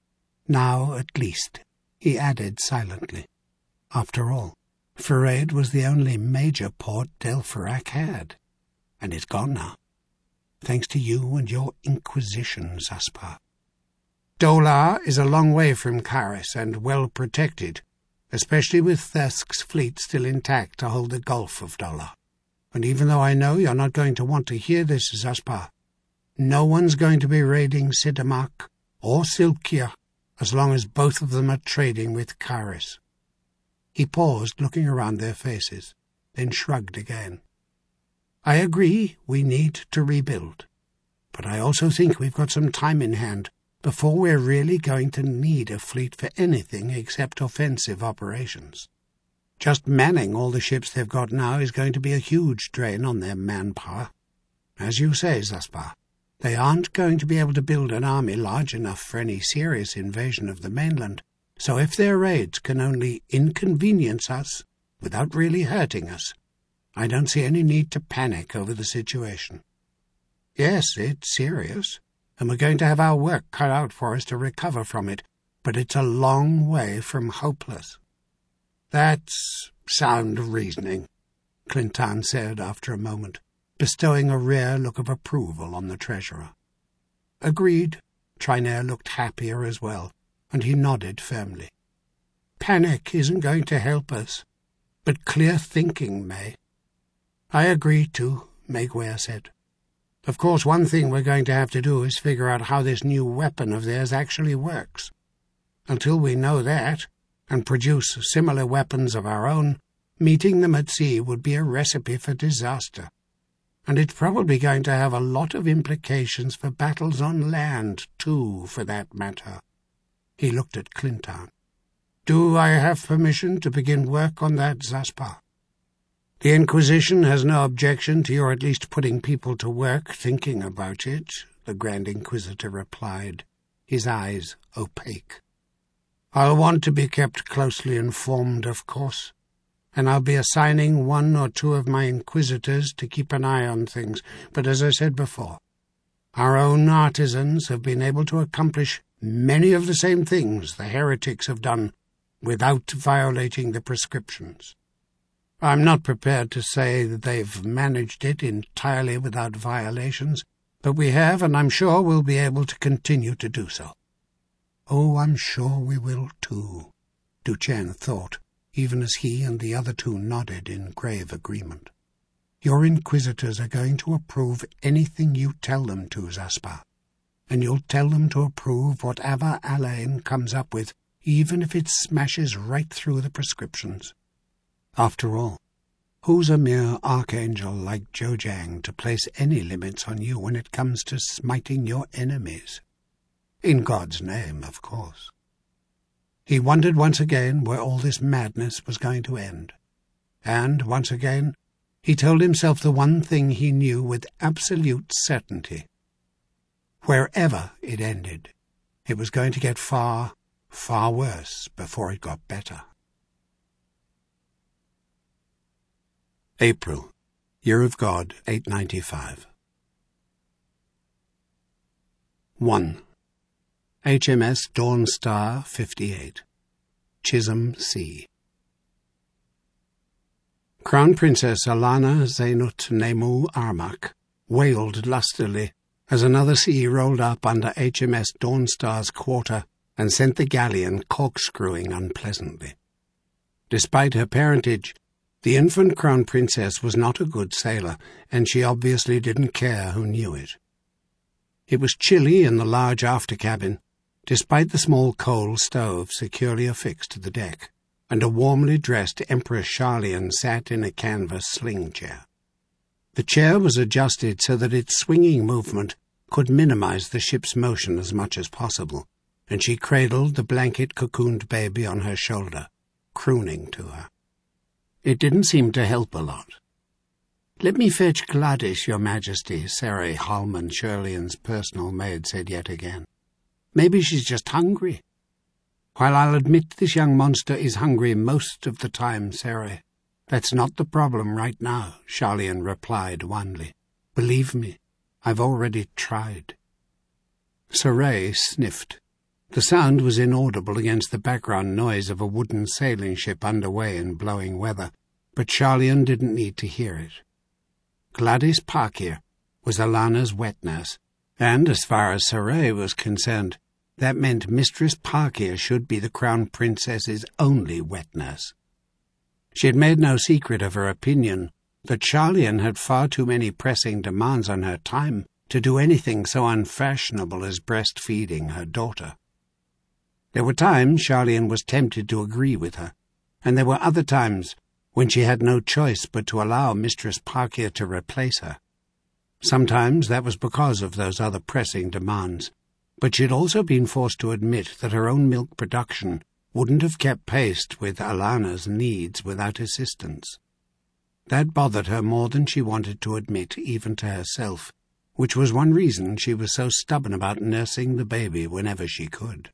Now, at least, he added silently. After all, Fereid was the only major port Delphrak had, and it's gone now, thanks to you and your Inquisition, Zaspar. Dolar is a long way from Caris and well protected, especially with Thesk's fleet still intact to hold the Gulf of Dolar. And even though I know you're not going to want to hear this, Zaspar, no one's going to be raiding Sidamak or Silkia as long as both of them are trading with Caris." He paused, looking around their faces, then shrugged again. "I agree we need to rebuild, but I also think we've got some time in hand before we're really going to need a fleet for anything except offensive operations. Just manning all the ships they've got now is going to be a huge drain on their manpower. As you say, Zaspar, they aren't going to be able to build an army large enough for any serious invasion of the mainland, so if their raids can only inconvenience us without really hurting us, I don't see any need to panic over the situation. Yes, it's serious, and we're going to have our work cut out for us to recover from it, but it's a long way from hopeless." "That's sound reasoning," Clintan said after a moment, bestowing a rare look of approval on the treasurer. "Agreed." Trynair looked happier as well, and he nodded firmly. "Panic isn't going to help us, but clear thinking may." "I agree too," Maegware said. "Of course, one thing we're going to have to do is figure out how this new weapon of theirs actually works. Until we know that, and produce similar weapons of our own, meeting them at sea would be a recipe for disaster. And it's probably going to have a lot of implications for battles on land, too, for that matter." He looked at Clintan. "Do I have permission to begin work on that, Zaspar?" "The Inquisition has no objection to your at least putting people to work thinking about it," the Grand Inquisitor replied, his eyes opaque. "I'll want to be kept closely informed, of course, and I'll be assigning one or two of my Inquisitors to keep an eye on things, but as I said before, our own artisans have been able to accomplish many of the same things the heretics have done without violating the prescriptions. I'm not prepared to say that they've managed it entirely without violations, but we have, and I'm sure we'll be able to continue to do so." "Oh, I'm sure we will too," Duchenne thought, even as he and the other two nodded in grave agreement. "Your Inquisitors are going to approve anything you tell them to, Zaspar, and you'll tell them to approve whatever Alain comes up with, even if it smashes right through the prescriptions. After all, who's a mere archangel like Zhejiang to place any limits on you when it comes to smiting your enemies? In God's name, of course." He wondered once again where all this madness was going to end, and once again he told himself the one thing he knew with absolute certainty. Wherever it ended, it was going to get far, far worse before it got better. April, Year of God, eight ninety-five. one. H M S Dawn Star fifty-eight, Chisholm Sea. Crown Princess Alana Zainut Nemu Armak wailed lustily as another sea rolled up under H M S Dawn Star's quarter and sent the galleon corkscrewing unpleasantly. Despite her parentage, the infant Crown Princess was not a good sailor, and she obviously didn't care who knew it. It was chilly in the large after-cabin, despite the small coal stove securely affixed to the deck, and a warmly dressed Empress Charlian sat in a canvas sling chair. The chair was adjusted so that its swinging movement could minimize the ship's motion as much as possible, and she cradled the blanket-cocooned baby on her shoulder, crooning to her. It didn't seem to help a lot. "Let me fetch Gladys, Your Majesty," Sarai Halman, Charlian's personal maid, said yet again. "Maybe she's just hungry." "While I'll admit this young monster is hungry most of the time, Sarai, that's not the problem right now," Charlian replied wanly. "Believe me, I've already tried." Sarai sniffed. The sound was inaudible against the background noise of a wooden sailing ship underway in blowing weather, but Charlian didn't need to hear it. Gladys Parkir was Alana's wet nurse, and as far as Sarai was concerned, that meant Mistress Parkir should be the Crown Princess's only wet nurse. She had made no secret of her opinion that Charlian had far too many pressing demands on her time to do anything so unfashionable as breastfeeding her daughter. There were times Charlian was tempted to agree with her, and there were other times when she had no choice but to allow Mistress Parkia to replace her. Sometimes that was because of those other pressing demands, but she had also been forced to admit that her own milk production wouldn't have kept pace with Alana's needs without assistance. That bothered her more than she wanted to admit even to herself, which was one reason she was so stubborn about nursing the baby whenever she could.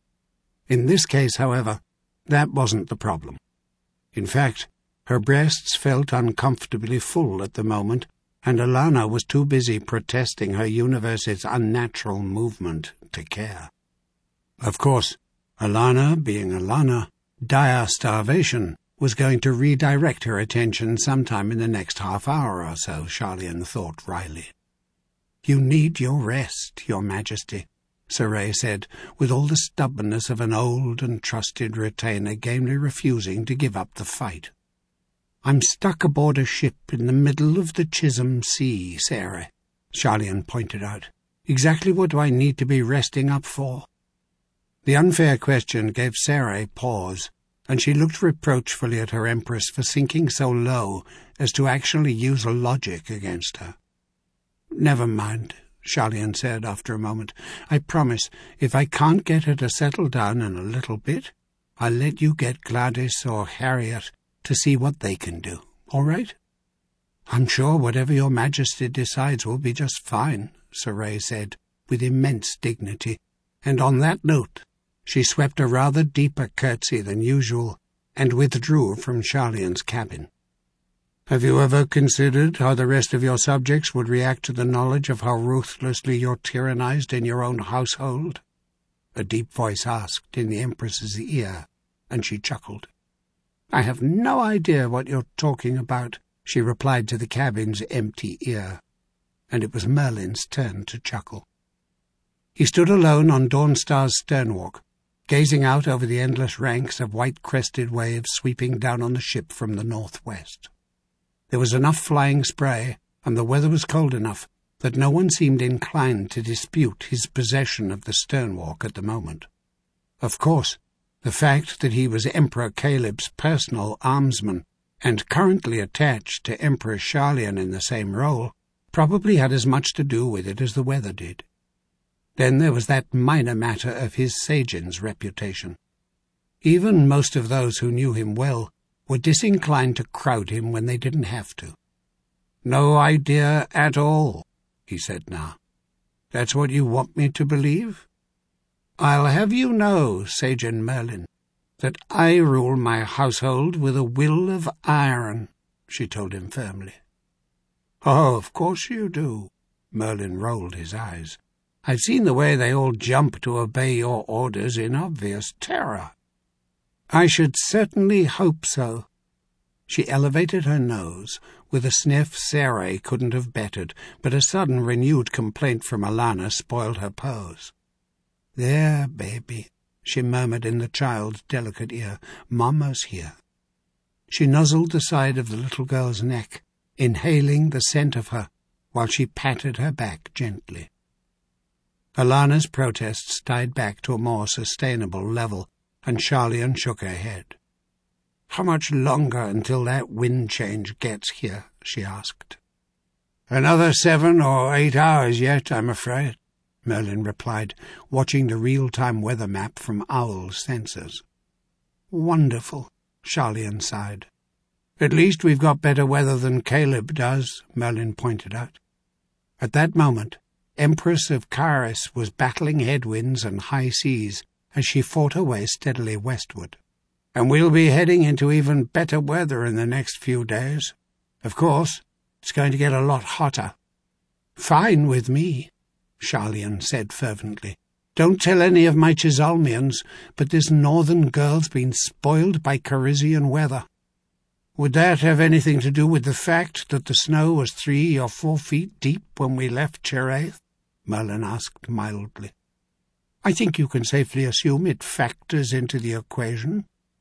In this case, however, that wasn't the problem. In fact, her breasts felt uncomfortably full at the moment, and Alana was too busy protesting her universe's unnatural movement to care. Of course, Alana, being Alana, dire starvation was going to redirect her attention sometime in the next half hour or so, Charlian thought wryly. "You need your rest, Your Majesty," Saray said, with all the stubbornness of an old and trusted retainer gamely refusing to give up the fight. "I'm stuck aboard a ship in the middle of the Chisholm Sea, Sarah," Charlian pointed out. "Exactly what do I need to be resting up for?" The unfair question gave Saray pause, and she looked reproachfully at her Empress for sinking so low as to actually use logic against her. "Never mind," Charlian said after a moment. "I promise, if I can't get her to settle down in a little bit, I'll let you get Gladys or Harriet to see what they can do, all right?" "I'm sure whatever Your Majesty decides will be just fine," Saray said, with immense dignity, and on that note she swept a rather deeper curtsy than usual and withdrew from Charlian's cabin. "Have you ever considered how the rest of your subjects would react to the knowledge of how ruthlessly you're tyrannized in your own household?" a deep voice asked in the Empress's ear, and she chuckled. "I have no idea what you're talking about," she replied to the cabin's empty ear, and it was Merlin's turn to chuckle. He stood alone on Dawnstar's sternwalk, gazing out over the endless ranks of white-crested waves sweeping down on the ship from the northwest. There was enough flying spray, and the weather was cold enough that no one seemed inclined to dispute his possession of the sternwalk at the moment. Of course, the fact that he was Emperor Caleb's personal armsman and currently attached to Emperor Charlian in the same role probably had as much to do with it as the weather did. Then there was that minor matter of his Sajin's reputation. Even most of those who knew him well were disinclined to crowd him when they didn't have to. "No idea at all," he said now. "That's what you want me to believe? I'll have you know, Sajin Merlin, that I rule my household with a will of iron," she told him firmly. "Oh, of course you do," Merlin rolled his eyes. "I've seen the way they all jump to obey your orders in obvious terror." "I should certainly hope so." She elevated her nose with a sniff Saray couldn't have bettered, but a sudden renewed complaint from Alana spoiled her pose. "There, baby," she murmured in the child's delicate ear. "Mama's here." She nuzzled the side of the little girl's neck, inhaling the scent of her, while she patted her back gently. Alana's protests died back to a more sustainable level, and Charlian shook her head. "How much longer until that wind change gets here?" she asked. "Another seven or eight hours yet, I'm afraid," Merlin replied, watching the real-time weather map from Owl's sensors. "Wonderful," Charlian sighed. "At least we've got better weather than Caleb does," Merlin pointed out. At that moment, Empress of Caris was battling headwinds and high seas as she fought her way steadily westward. "And we'll be heading into even better weather in the next few days. Of course, it's going to get a lot hotter." "Fine with me," Charlian said fervently. "Don't tell any of my Chisalmians, but this northern girl's been spoiled by Carisian weather." "Would that have anything to do with the fact that the snow was three or four feet deep when we left Cherraith?" Merlin asked mildly. "I think you can safely assume it factors into the equation."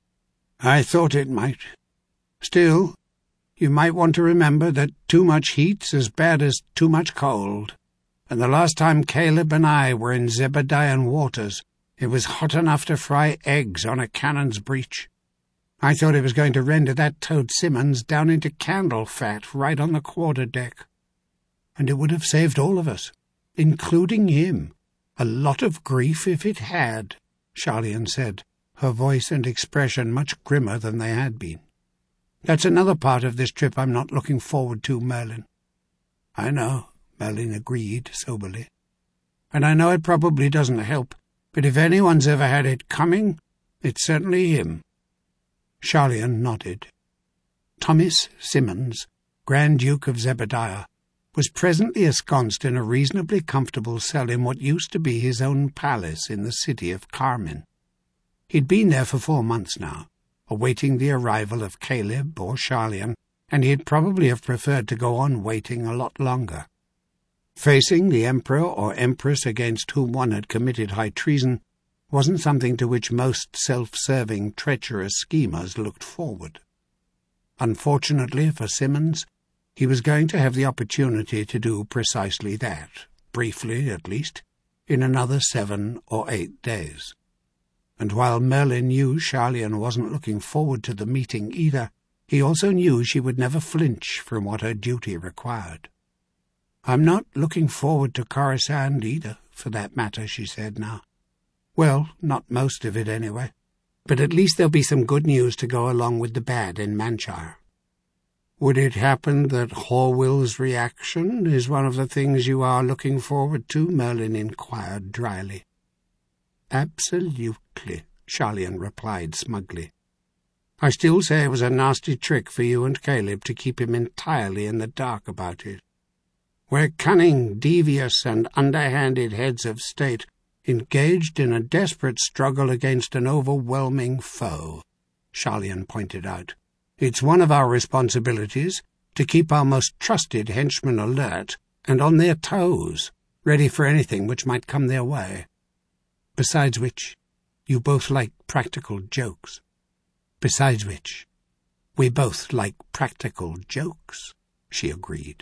"I thought it might. Still, you might want to remember that too much heat's as bad as too much cold, and the last time Caleb and I were in Zebedian waters, It was hot enough to fry eggs on a cannon's breech. I thought it was going to render that toad Simmons down into candle fat right on the quarter-deck. And it would have saved all of us, including him. A lot of grief if it had, Charlian said, her voice and expression much grimmer than they had been. That's another part of this trip I'm not looking forward to, Merlin. I know, Merlin agreed soberly. And I know it probably doesn't help, but if anyone's ever had it coming, it's certainly him. Charlian nodded. Thomas Simmons, Grand Duke of Zebediah, was presently ensconced in a reasonably comfortable cell in what used to be his own palace in the city of Carmin. He'd been there for four months now, awaiting the arrival of Caleb or Charlian, and he'd probably have preferred to go on waiting a lot longer. Facing the Emperor or Empress against whom one had committed high treason wasn't something to which most self-serving, treacherous schemers looked forward. Unfortunately for Simmons, he was going to have the opportunity to do precisely that, briefly at least, in another seven or eight days. And while Merlin knew Charlian wasn't looking forward to the meeting either, he also knew she would never flinch from what her duty required. "I'm not looking forward to Coruscant either, for that matter," she said now. "Well, not most of it anyway. But at least there'll be some good news to go along with the bad in Manchar." "Would it happen that Horwill's reaction is one of the things you are looking forward to?" Merlin inquired dryly. "Absolutely," Charlian replied smugly. "I still say it was a nasty trick for you and Caleb to keep him entirely in the dark about it. We're cunning, devious, and underhanded heads of state, engaged in a desperate struggle against an overwhelming foe," Charlian pointed out. "It's one of our responsibilities to keep our most trusted henchmen alert and on their toes, ready for anything which might come their way. Besides which, you both like practical jokes. Besides which, we both like practical jokes," she agreed.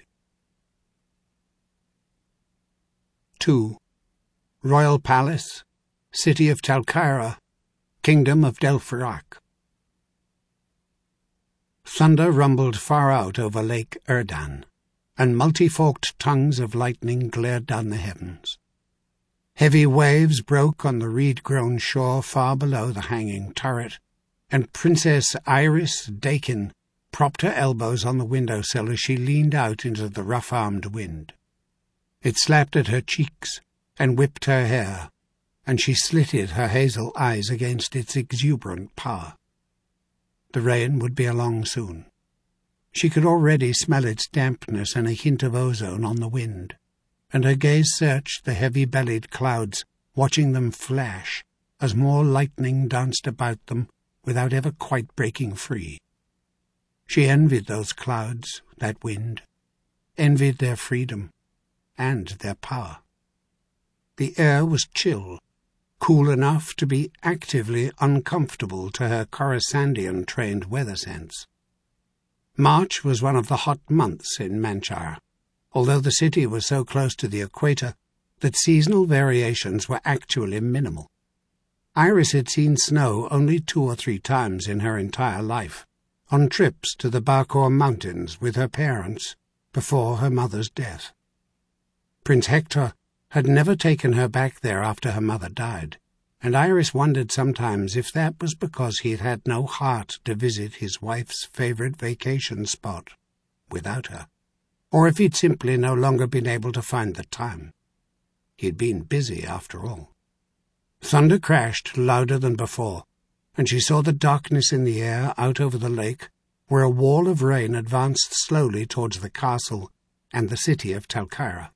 two. Royal Palace, City of Talcaira, Kingdom of Delphirak. Thunder rumbled far out over Lake Erdan, and multi-forked tongues of lightning glared down the heavens. Heavy waves broke on the reed-grown shore far below the hanging turret, and Princess Iris Dakin propped her elbows on the windowsill as she leaned out into the rough-armed wind. It slapped at her cheeks and whipped her hair, and she slitted her hazel eyes against its exuberant power. The rain would be along soon. She could already smell its dampness and a hint of ozone on the wind, and her gaze searched the heavy-bellied clouds, watching them flash as more lightning danced about them without ever quite breaking free. She envied those clouds, that wind, envied their freedom and their power. The air was chill, cool enough to be actively uncomfortable to her Coruscantian-trained weather sense. March was one of the hot months in Manchar, although the city was so close to the equator that seasonal variations were actually minimal. Iris had seen snow only two or three times in her entire life, on trips to the Barkor Mountains with her parents before her mother's death. Prince Hector had never taken her back there after her mother died, and Iris wondered sometimes if that was because he had had no heart to visit his wife's favourite vacation spot without her, or if he'd simply no longer been able to find the time. He'd been busy, after all. Thunder crashed louder than before, and she saw the darkness in the air out over the lake, where a wall of rain advanced slowly towards the castle and the city of Talcaira.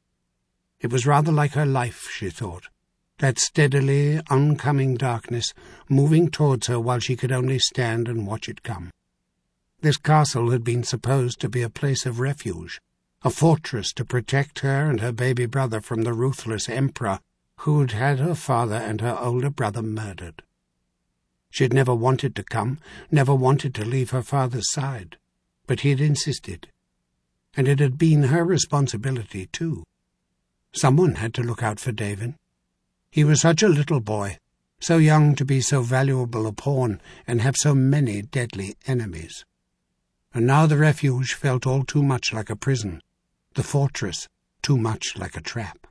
It was rather like her life, she thought, that steadily oncoming darkness moving towards her while she could only stand and watch it come. This castle had been supposed to be a place of refuge, a fortress to protect her and her baby brother from the ruthless emperor who'd had her father and her older brother murdered. She had never wanted to come, never wanted to leave her father's side, but he'd insisted, and it had been her responsibility too. Someone had to look out for Davin. He was such a little boy, so young to be so valuable a pawn and have so many deadly enemies. And now the refuge felt all too much like a prison, the fortress too much like a trap.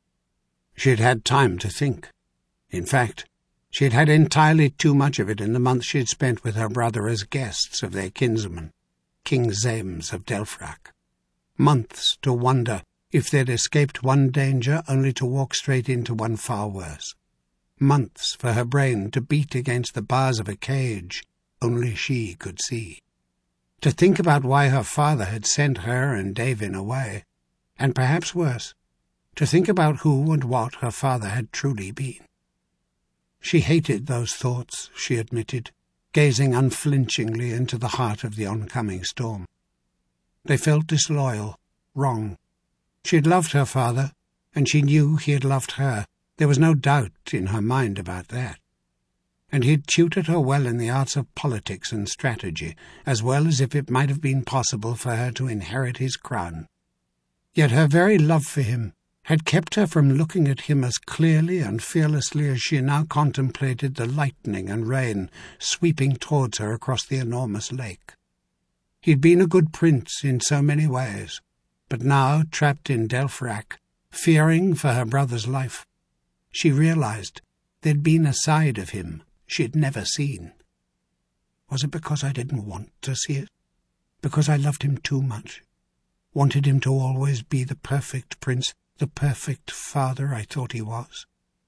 She had had time to think. In fact, she had had entirely too much of it in the months she had spent with her brother as guests of their kinsman, King Zames of Delphrak. Months to wonder if they'd escaped one danger only to walk straight into one far worse. Months for her brain to beat against the bars of a cage only she could see. To think about why her father had sent her and Davin away, and perhaps worse, to think about who and what her father had truly been. She hated those thoughts, she admitted, gazing unflinchingly into the heart of the oncoming storm. They felt disloyal, wrong. She had loved her father, and she knew he had loved her. There was no doubt in her mind about that. And he had tutored her well in the arts of politics and strategy, as well as if it might have been possible for her to inherit his crown. Yet her very love for him had kept her from looking at him as clearly and fearlessly as she now contemplated the lightning and rain sweeping towards her across the enormous lake. He'd been a good prince in so many ways, but now, trapped in Delphrak, fearing for her brother's life, she realized there'd been a side of him she'd never seen. Was it because I didn't want to see it? Because I loved him too much? Wanted him to always be the perfect prince, the perfect father I thought he was?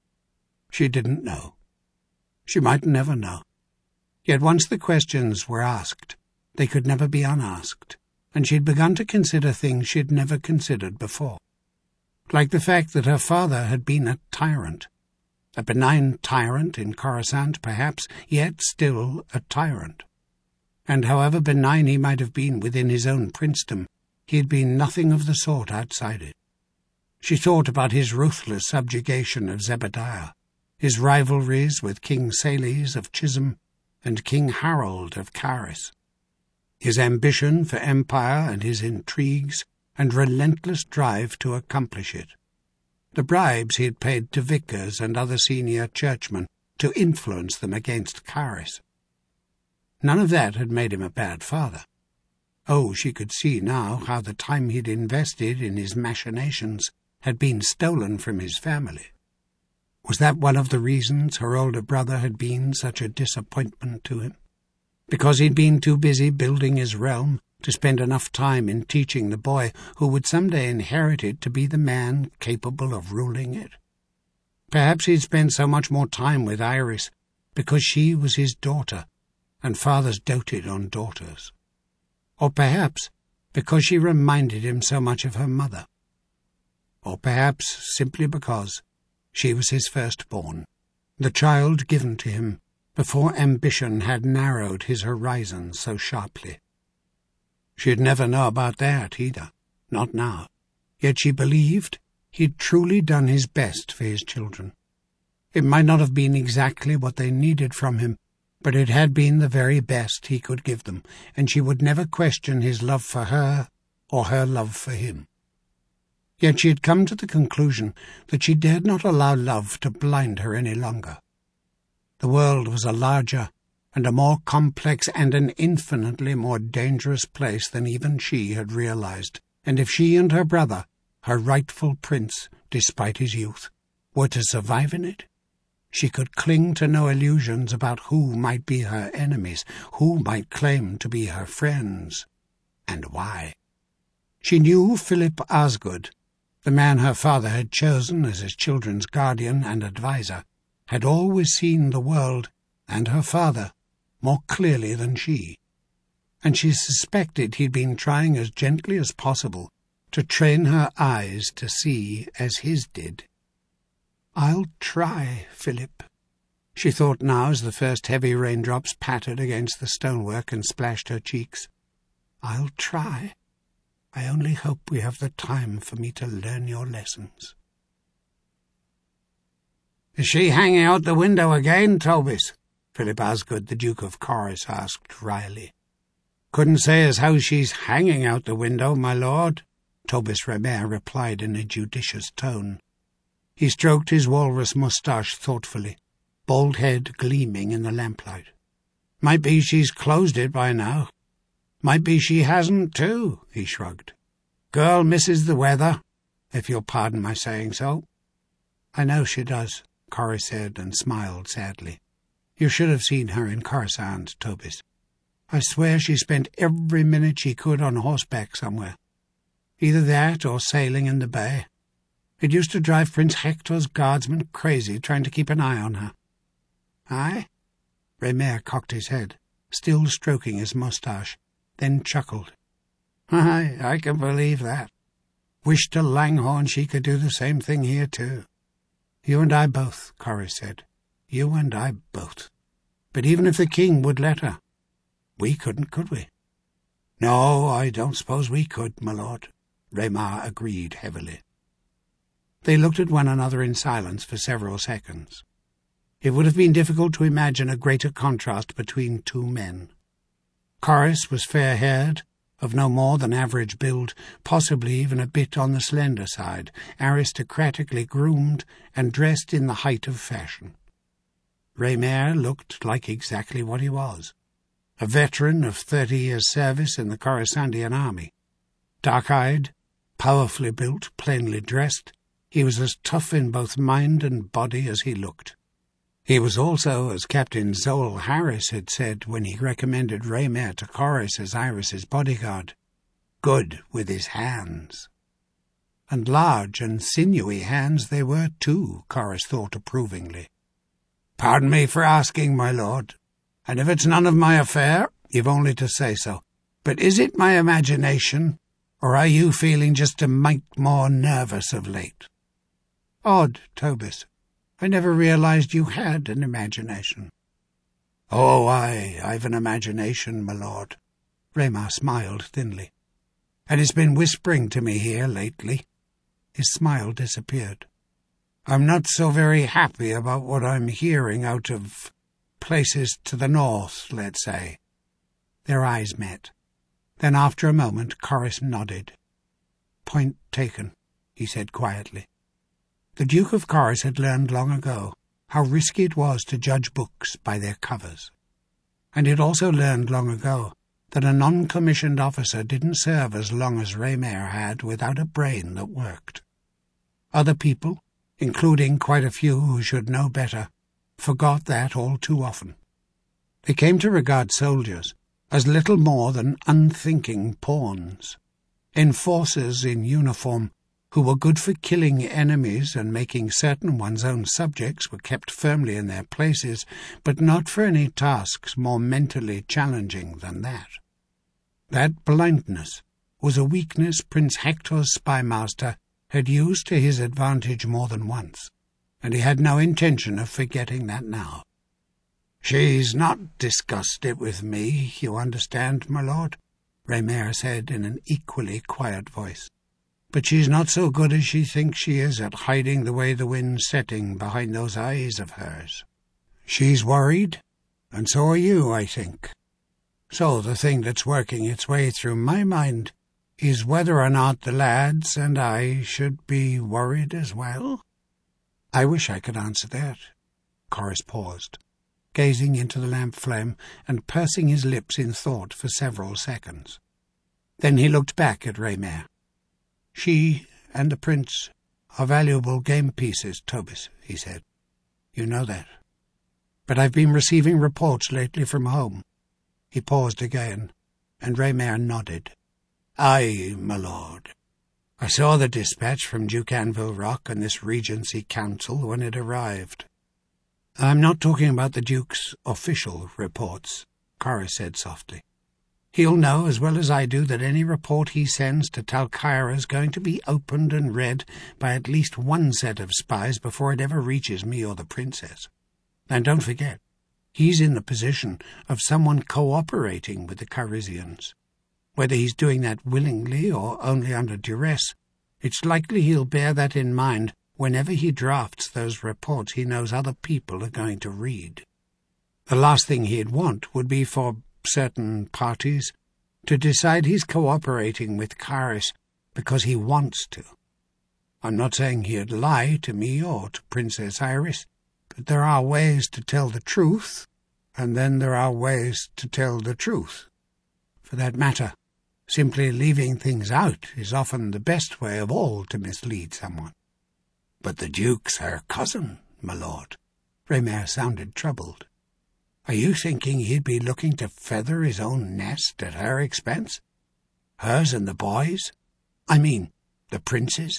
She didn't know. She might never know. Yet once the questions were asked, they could never be unasked, and she'd begun to consider things she'd never considered before. Like the fact that her father had been a tyrant. A benign tyrant in Coruscant, perhaps, yet still a tyrant. And however benign he might have been within his own princedom, he had been nothing of the sort outside it. She thought about his ruthless subjugation of Zebediah, his rivalries with King Sales of Chisholm and King Harold of Caris, his ambition for empire and his intrigues and relentless drive to accomplish it, the bribes he had paid to vicars and other senior churchmen to influence them against Caris. None of that had made him a bad father. Oh, she could see now how the time he'd invested in his machinations had been stolen from his family. Was that one of the reasons her older brother had been such a disappointment to him? Because he'd been too busy building his realm to spend enough time in teaching the boy who would someday inherit it to be the man capable of ruling it? Perhaps he'd spent so much more time with Iris because she was his daughter, and fathers doted on daughters. Or perhaps because she reminded him so much of her mother. Or perhaps simply because she was his firstborn, the child given to him before ambition had narrowed his horizons so sharply. She'd never know about that either, not now. Yet she believed he'd truly done his best for his children. It might not have been exactly what they needed from him, but it had been the very best he could give them, and she would never question his love for her or her love for him. Yet she had come to the conclusion that she dared not allow love to blind her any longer. The world was a larger and a more complex and an infinitely more dangerous place than even she had realized, and if she and her brother, her rightful prince, despite his youth, were to survive in it, she could cling to no illusions about who might be her enemies, who might claim to be her friends, and why. She knew Philip Osgood, the man her father had chosen as his children's guardian and adviser, had always seen the world, and her father, more clearly than she, and she suspected he'd been trying as gently as possible to train her eyes to see as his did. "I'll try, Philip," she thought now as the first heavy raindrops pattered against the stonework and splashed her cheeks. "I'll try. I only hope we have the time for me to learn your lessons." "Is she hanging out the window again, Tobis?" Philip Osgood, the Duke of Corus, asked wryly. "Couldn't say as how she's hanging out the window, my lord," Tobis Remer replied in a judicious tone. He stroked his walrus moustache thoughtfully, bald head gleaming in the lamplight. "Might be she's closed it by now. Might be she hasn't, too," he shrugged. "Girl misses the weather, if you'll pardon my saying so." "I know she does," Corrie said, and smiled sadly. "You should have seen her in Coruscant, Tobis. I swear she spent every minute she could on horseback somewhere. Either that or sailing in the bay. It used to drive Prince Hector's guardsmen crazy trying to keep an eye on her." "Aye?" Raymer cocked his head, still stroking his moustache, then chuckled. "Aye, I can believe that. Wish to Langhorn she could do the same thing here too." "You and I both," Corrie said. "You and I both. But even if the king would let her, we couldn't, could we?" "No, I don't suppose we could, my lord," Raymer agreed heavily. They looked at one another in silence for several seconds. It would have been difficult to imagine a greater contrast between two men. Corrus was fair-haired, of no more than average build, possibly even a bit on the slender side, aristocratically groomed and dressed in the height of fashion. Raymer looked like exactly what he was, a veteran of thirty years' service in the Coruscantian army. Dark-eyed, powerfully built, plainly dressed, he was as tough in both mind and body as he looked. He was also, as Captain Zoel Harris had said when he recommended Raymer to Corrus as Iris's bodyguard, good with his hands. And large and sinewy hands they were too, Corrus thought approvingly. "Pardon me for asking, my lord, and if it's none of my affair, you've only to say so. But is it my imagination, or are you feeling just a mite more nervous of late?" "Odd, Tobis. I never realized you had an imagination." "Oh, aye, I've an imagination, my lord." Raymer smiled thinly. "And it's been whispering to me here lately." His smile disappeared. "I'm not so very happy about what I'm hearing out of places to the north, let's say." Their eyes met. Then after a moment Corrus nodded. "Point taken," he said quietly. The Duke of Corrus had learned long ago how risky it was to judge books by their covers. And he had also learned long ago that a non-commissioned officer didn't serve as long as Raymer had without a brain that worked. Other people, including quite a few who should know better, forgot that all too often. They came to regard soldiers as little more than unthinking pawns, enforcers in uniform who were good for killing enemies and making certain one's own subjects were kept firmly in their places, but not for any tasks more mentally challenging than that. That blindness was a weakness Prince Hector's spymaster had used to his advantage more than once, and he had no intention of forgetting that now. "She's not discussed it with me, you understand, my lord," Raymer said in an equally quiet voice. "But she's not so good as she thinks she is at hiding the way the wind's setting behind those eyes of hers. She's worried, and so are you, I think. So the thing that's working its way through my mind is whether or not the lads and I should be worried as well." "I wish I could answer that." Corrus paused, gazing into the lamp flame and pursing his lips in thought for several seconds. Then he looked back at Raymer. "She and the prince are valuable game pieces, Tobis," he said. "You know that. But I've been receiving reports lately from home." He paused again, and Raymer nodded. "Aye, my lord. I saw the dispatch from Duke Anvil Rock and this Regency Council when it arrived." "I'm not talking about the Duke's official reports," Corrus said softly. "He'll know as well as I do that any report he sends to Tal Kyra is going to be opened and read by at least one set of spies before it ever reaches me or the princess. And don't forget, he's in the position of someone cooperating with the Carisians. Whether he's doing that willingly or only under duress, it's likely he'll bear that in mind whenever he drafts those reports he knows other people are going to read. The last thing he'd want would be for certain parties to decide he's cooperating with Caris because he wants to. I'm not saying he'd lie to me or to Princess Iris, but there are ways to tell the truth, and then there are ways to tell the truth. For that matter, simply leaving things out is often the best way of all to mislead someone. But the Duke's her cousin, my lord. Raymer sounded troubled. Are you thinking he'd be looking to feather his own nest at her expense? Hers and the boys? I mean, the prince's?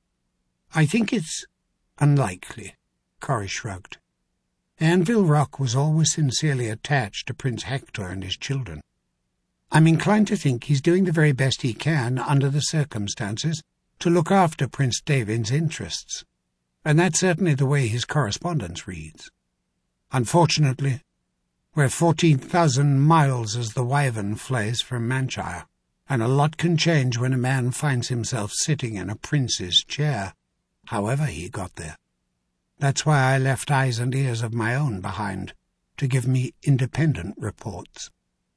I think it's unlikely, Corrie shrugged. Anvil Rock was always sincerely attached to Prince Hector and his children. I'm inclined to think he's doing the very best he can, under the circumstances, to look after Prince David's interests. And that's certainly the way his correspondence reads. Unfortunately, we're fourteen thousand miles as the wyvern flies from Manshire, and a lot can change when a man finds himself sitting in a prince's chair, however he got there. That's why I left eyes and ears of my own behind, to give me independent reports.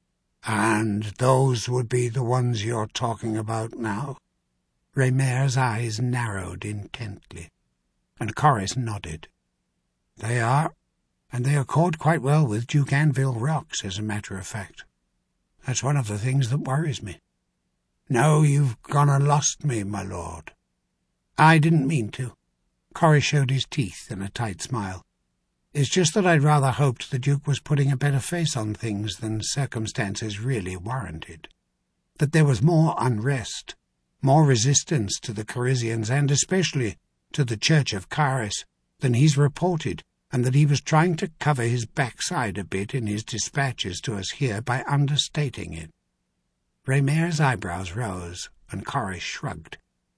And those would be the ones you're talking about now? Raymer's eyes narrowed intently, and Corris nodded. They are, and they accord quite well with Duke Anvil Rocks, as a matter of fact. That's one of the things that worries me. Now you've gone and lost me, my lord. I didn't mean to. Corrie showed his teeth in a tight smile. It's just that I'd rather hoped the Duke was putting a better face on things than circumstances really warranted. That there was more unrest, more resistance to the Corisians, and especially to the Church of Caris, than he's reported, and that he was trying to cover his backside a bit in his dispatches to us here by understating it. Raymer's eyebrows rose, and Corrie shrugged.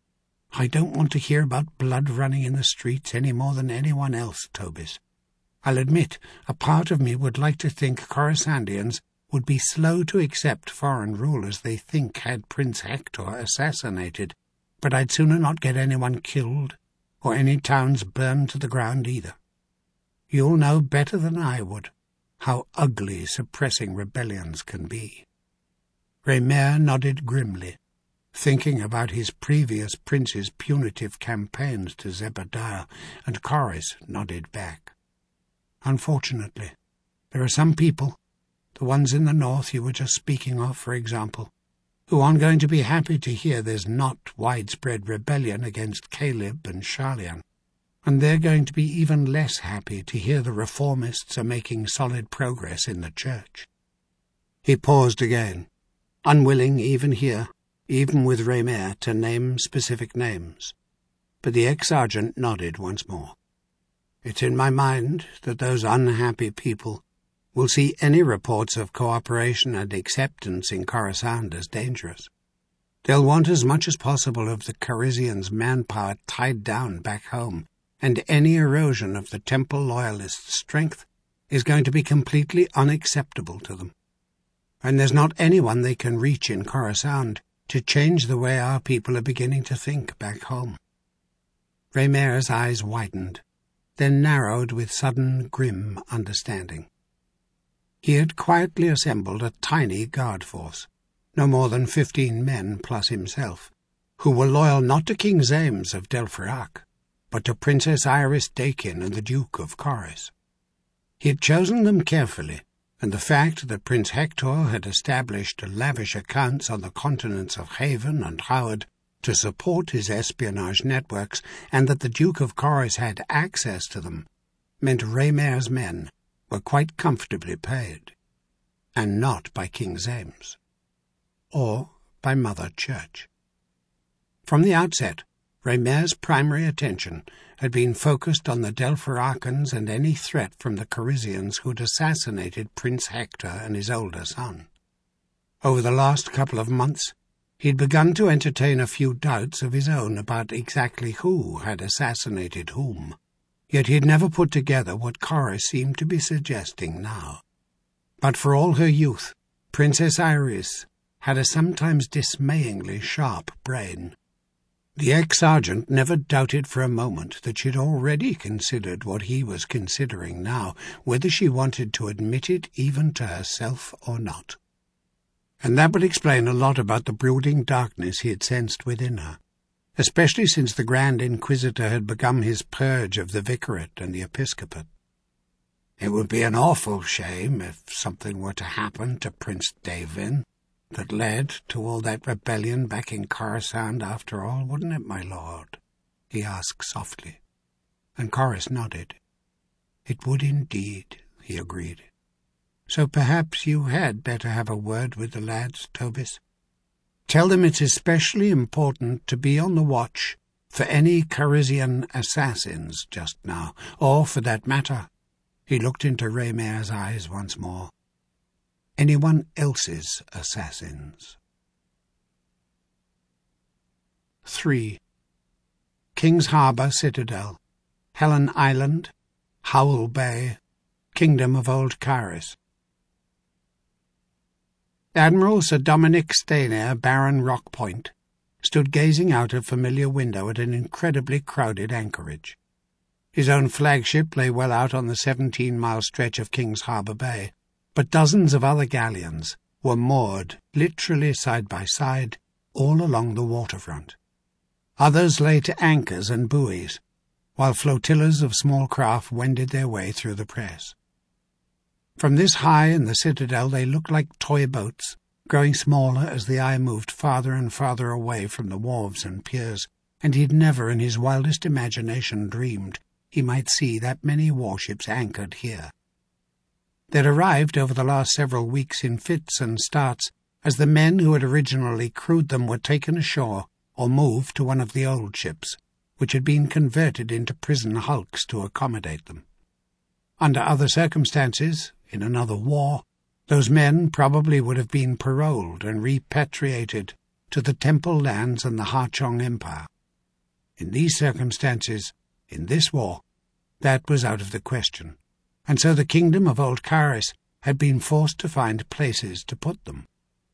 I don't want to hear about blood running in the streets any more than anyone else, Tobis. I'll admit, a part of me would like to think Coruscandians would be slow to accept foreign rulers they think had Prince Hector assassinated, but I'd sooner not get anyone killed, or any towns burned to the ground either. You'll know better than I would how ugly suppressing rebellions can be. Raymer nodded grimly, thinking about his previous prince's punitive campaigns to Zebediah, and Corris nodded back. Unfortunately, there are some people, the ones in the north you were just speaking of, for example, who aren't going to be happy to hear there's not widespread rebellion against Caleb and Sharlayan, and they're going to be even less happy to hear the reformists are making solid progress in the church. He paused again, unwilling even here, even with Raymer, to name specific names, but the ex-sergeant nodded once more. It's in my mind that those unhappy people will see any reports of cooperation and acceptance in Coruscant as dangerous. They'll want as much as possible of the Corisians' manpower tied down back home, and any erosion of the Temple Loyalists' strength is going to be completely unacceptable to them. And there's not anyone they can reach in Coruscant to change the way our people are beginning to think back home. Raymer's eyes widened, then narrowed with sudden, grim understanding. He had quietly assembled a tiny guard force, no more than fifteen men plus himself, who were loyal not to King Zames of Delphirak, but to Princess Iris Dakin and the Duke of Corris. He had chosen them carefully, and the fact that Prince Hector had established lavish accounts on the continents of Haven and Howard to support his espionage networks, and that the Duke of Corris had access to them, meant Raymer's men were quite comfortably paid, and not by King Zames, or by Mother Church. From the outset, Raymer's primary attention had been focused on the Delphirakans and any threat from the Corisians who'd assassinated Prince Hector and his older son. Over the last couple of months, he'd begun to entertain a few doubts of his own about exactly who had assassinated whom, yet he'd never put together what Corris seemed to be suggesting now. But for all her youth, Princess Iris had a sometimes dismayingly sharp brain. The ex-sergeant never doubted for a moment that she'd already considered what he was considering now, whether she wanted to admit it even to herself or not. And that would explain a lot about the brooding darkness he had sensed within her, especially since the Grand Inquisitor had begun his purge of the vicariate and the episcopate. It would be an awful shame if something were to happen to Prince Davin that led to all that rebellion back in Coruscant after all, wouldn't it, my lord? He asked softly, and Corus nodded. It would indeed, he agreed. So perhaps you had better have a word with the lads, Tobis. Tell them it's especially important to be on the watch for any Carizian assassins just now, or, for that matter, he looked into Raymare's eyes once more, anyone else's assassins. Three. King's Harbour Citadel, Helen Island, Howl Bay, Kingdom of Old Caris. Admiral Sir Dominic Staynair, Baron Rock Point, stood gazing out of familiar window at an incredibly crowded anchorage. His own flagship lay well out on the seventeen-mile stretch of King's Harbour Bay, but dozens of other galleons were moored, literally side by side, all along the waterfront. Others lay to anchors and buoys, while flotillas of small craft wended their way through the press. From this high in the citadel they looked like toy boats, growing smaller as the eye moved farther and farther away from the wharves and piers, and he'd never in his wildest imagination dreamed he might see that many warships anchored here. They'd arrived over the last several weeks in fits and starts as the men who had originally crewed them were taken ashore or moved to one of the old ships, which had been converted into prison hulks to accommodate them. Under other circumstances, in another war, those men probably would have been paroled and repatriated to the Temple lands and the Harchong Empire. In these circumstances, in this war, that was out of the question, and so the kingdom of Old Caris had been forced to find places to put them.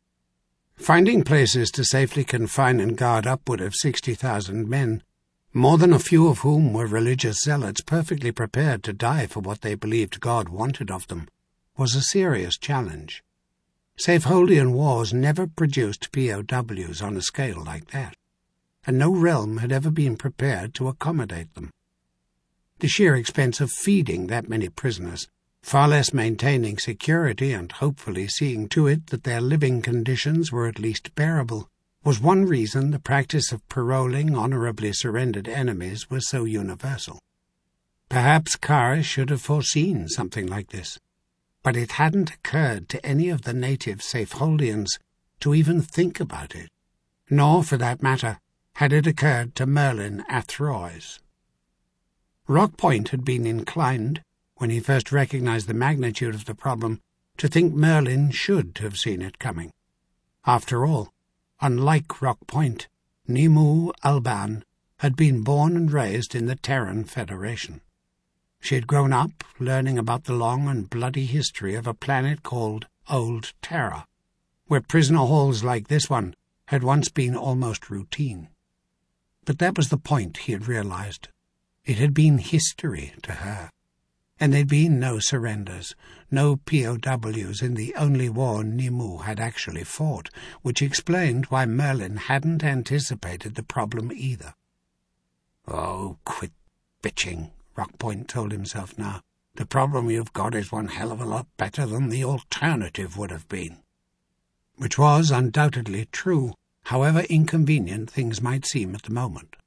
Finding places to safely confine and guard upward of sixty thousand men, more than a few of whom were religious zealots perfectly prepared to die for what they believed God wanted of them, was a serious challenge. Safeholdian wars never produced P O Ws on a scale like that, and no realm had ever been prepared to accommodate them. The sheer expense of feeding that many prisoners, far less maintaining security and hopefully seeing to it that their living conditions were at least bearable, was one reason the practice of paroling honourably surrendered enemies was so universal. Perhaps Caris should have foreseen something like this, but it hadn't occurred to any of the native Safeholdians to even think about it, nor, for that matter, had it occurred to Merlin Athrois. Rock Point had been inclined, when he first recognized the magnitude of the problem, to think Merlin should have seen it coming. After all, unlike Rock Point, Nimu Alban had been born and raised in the Terran Federation. She had grown up learning about the long and bloody history of a planet called Old Terra, where prisoner halls like this one had once been almost routine. But that was the point, he had realized. It had been history to her, and there'd been no surrenders, no P O Ws in the only war Nimu had actually fought, which explained why Merlin hadn't anticipated the problem either. "Oh, quit bitching," Rock Point told himself now. "The problem you've got is one hell of a lot better than the alternative would have been." Which was undoubtedly true, however inconvenient things might seem at the moment.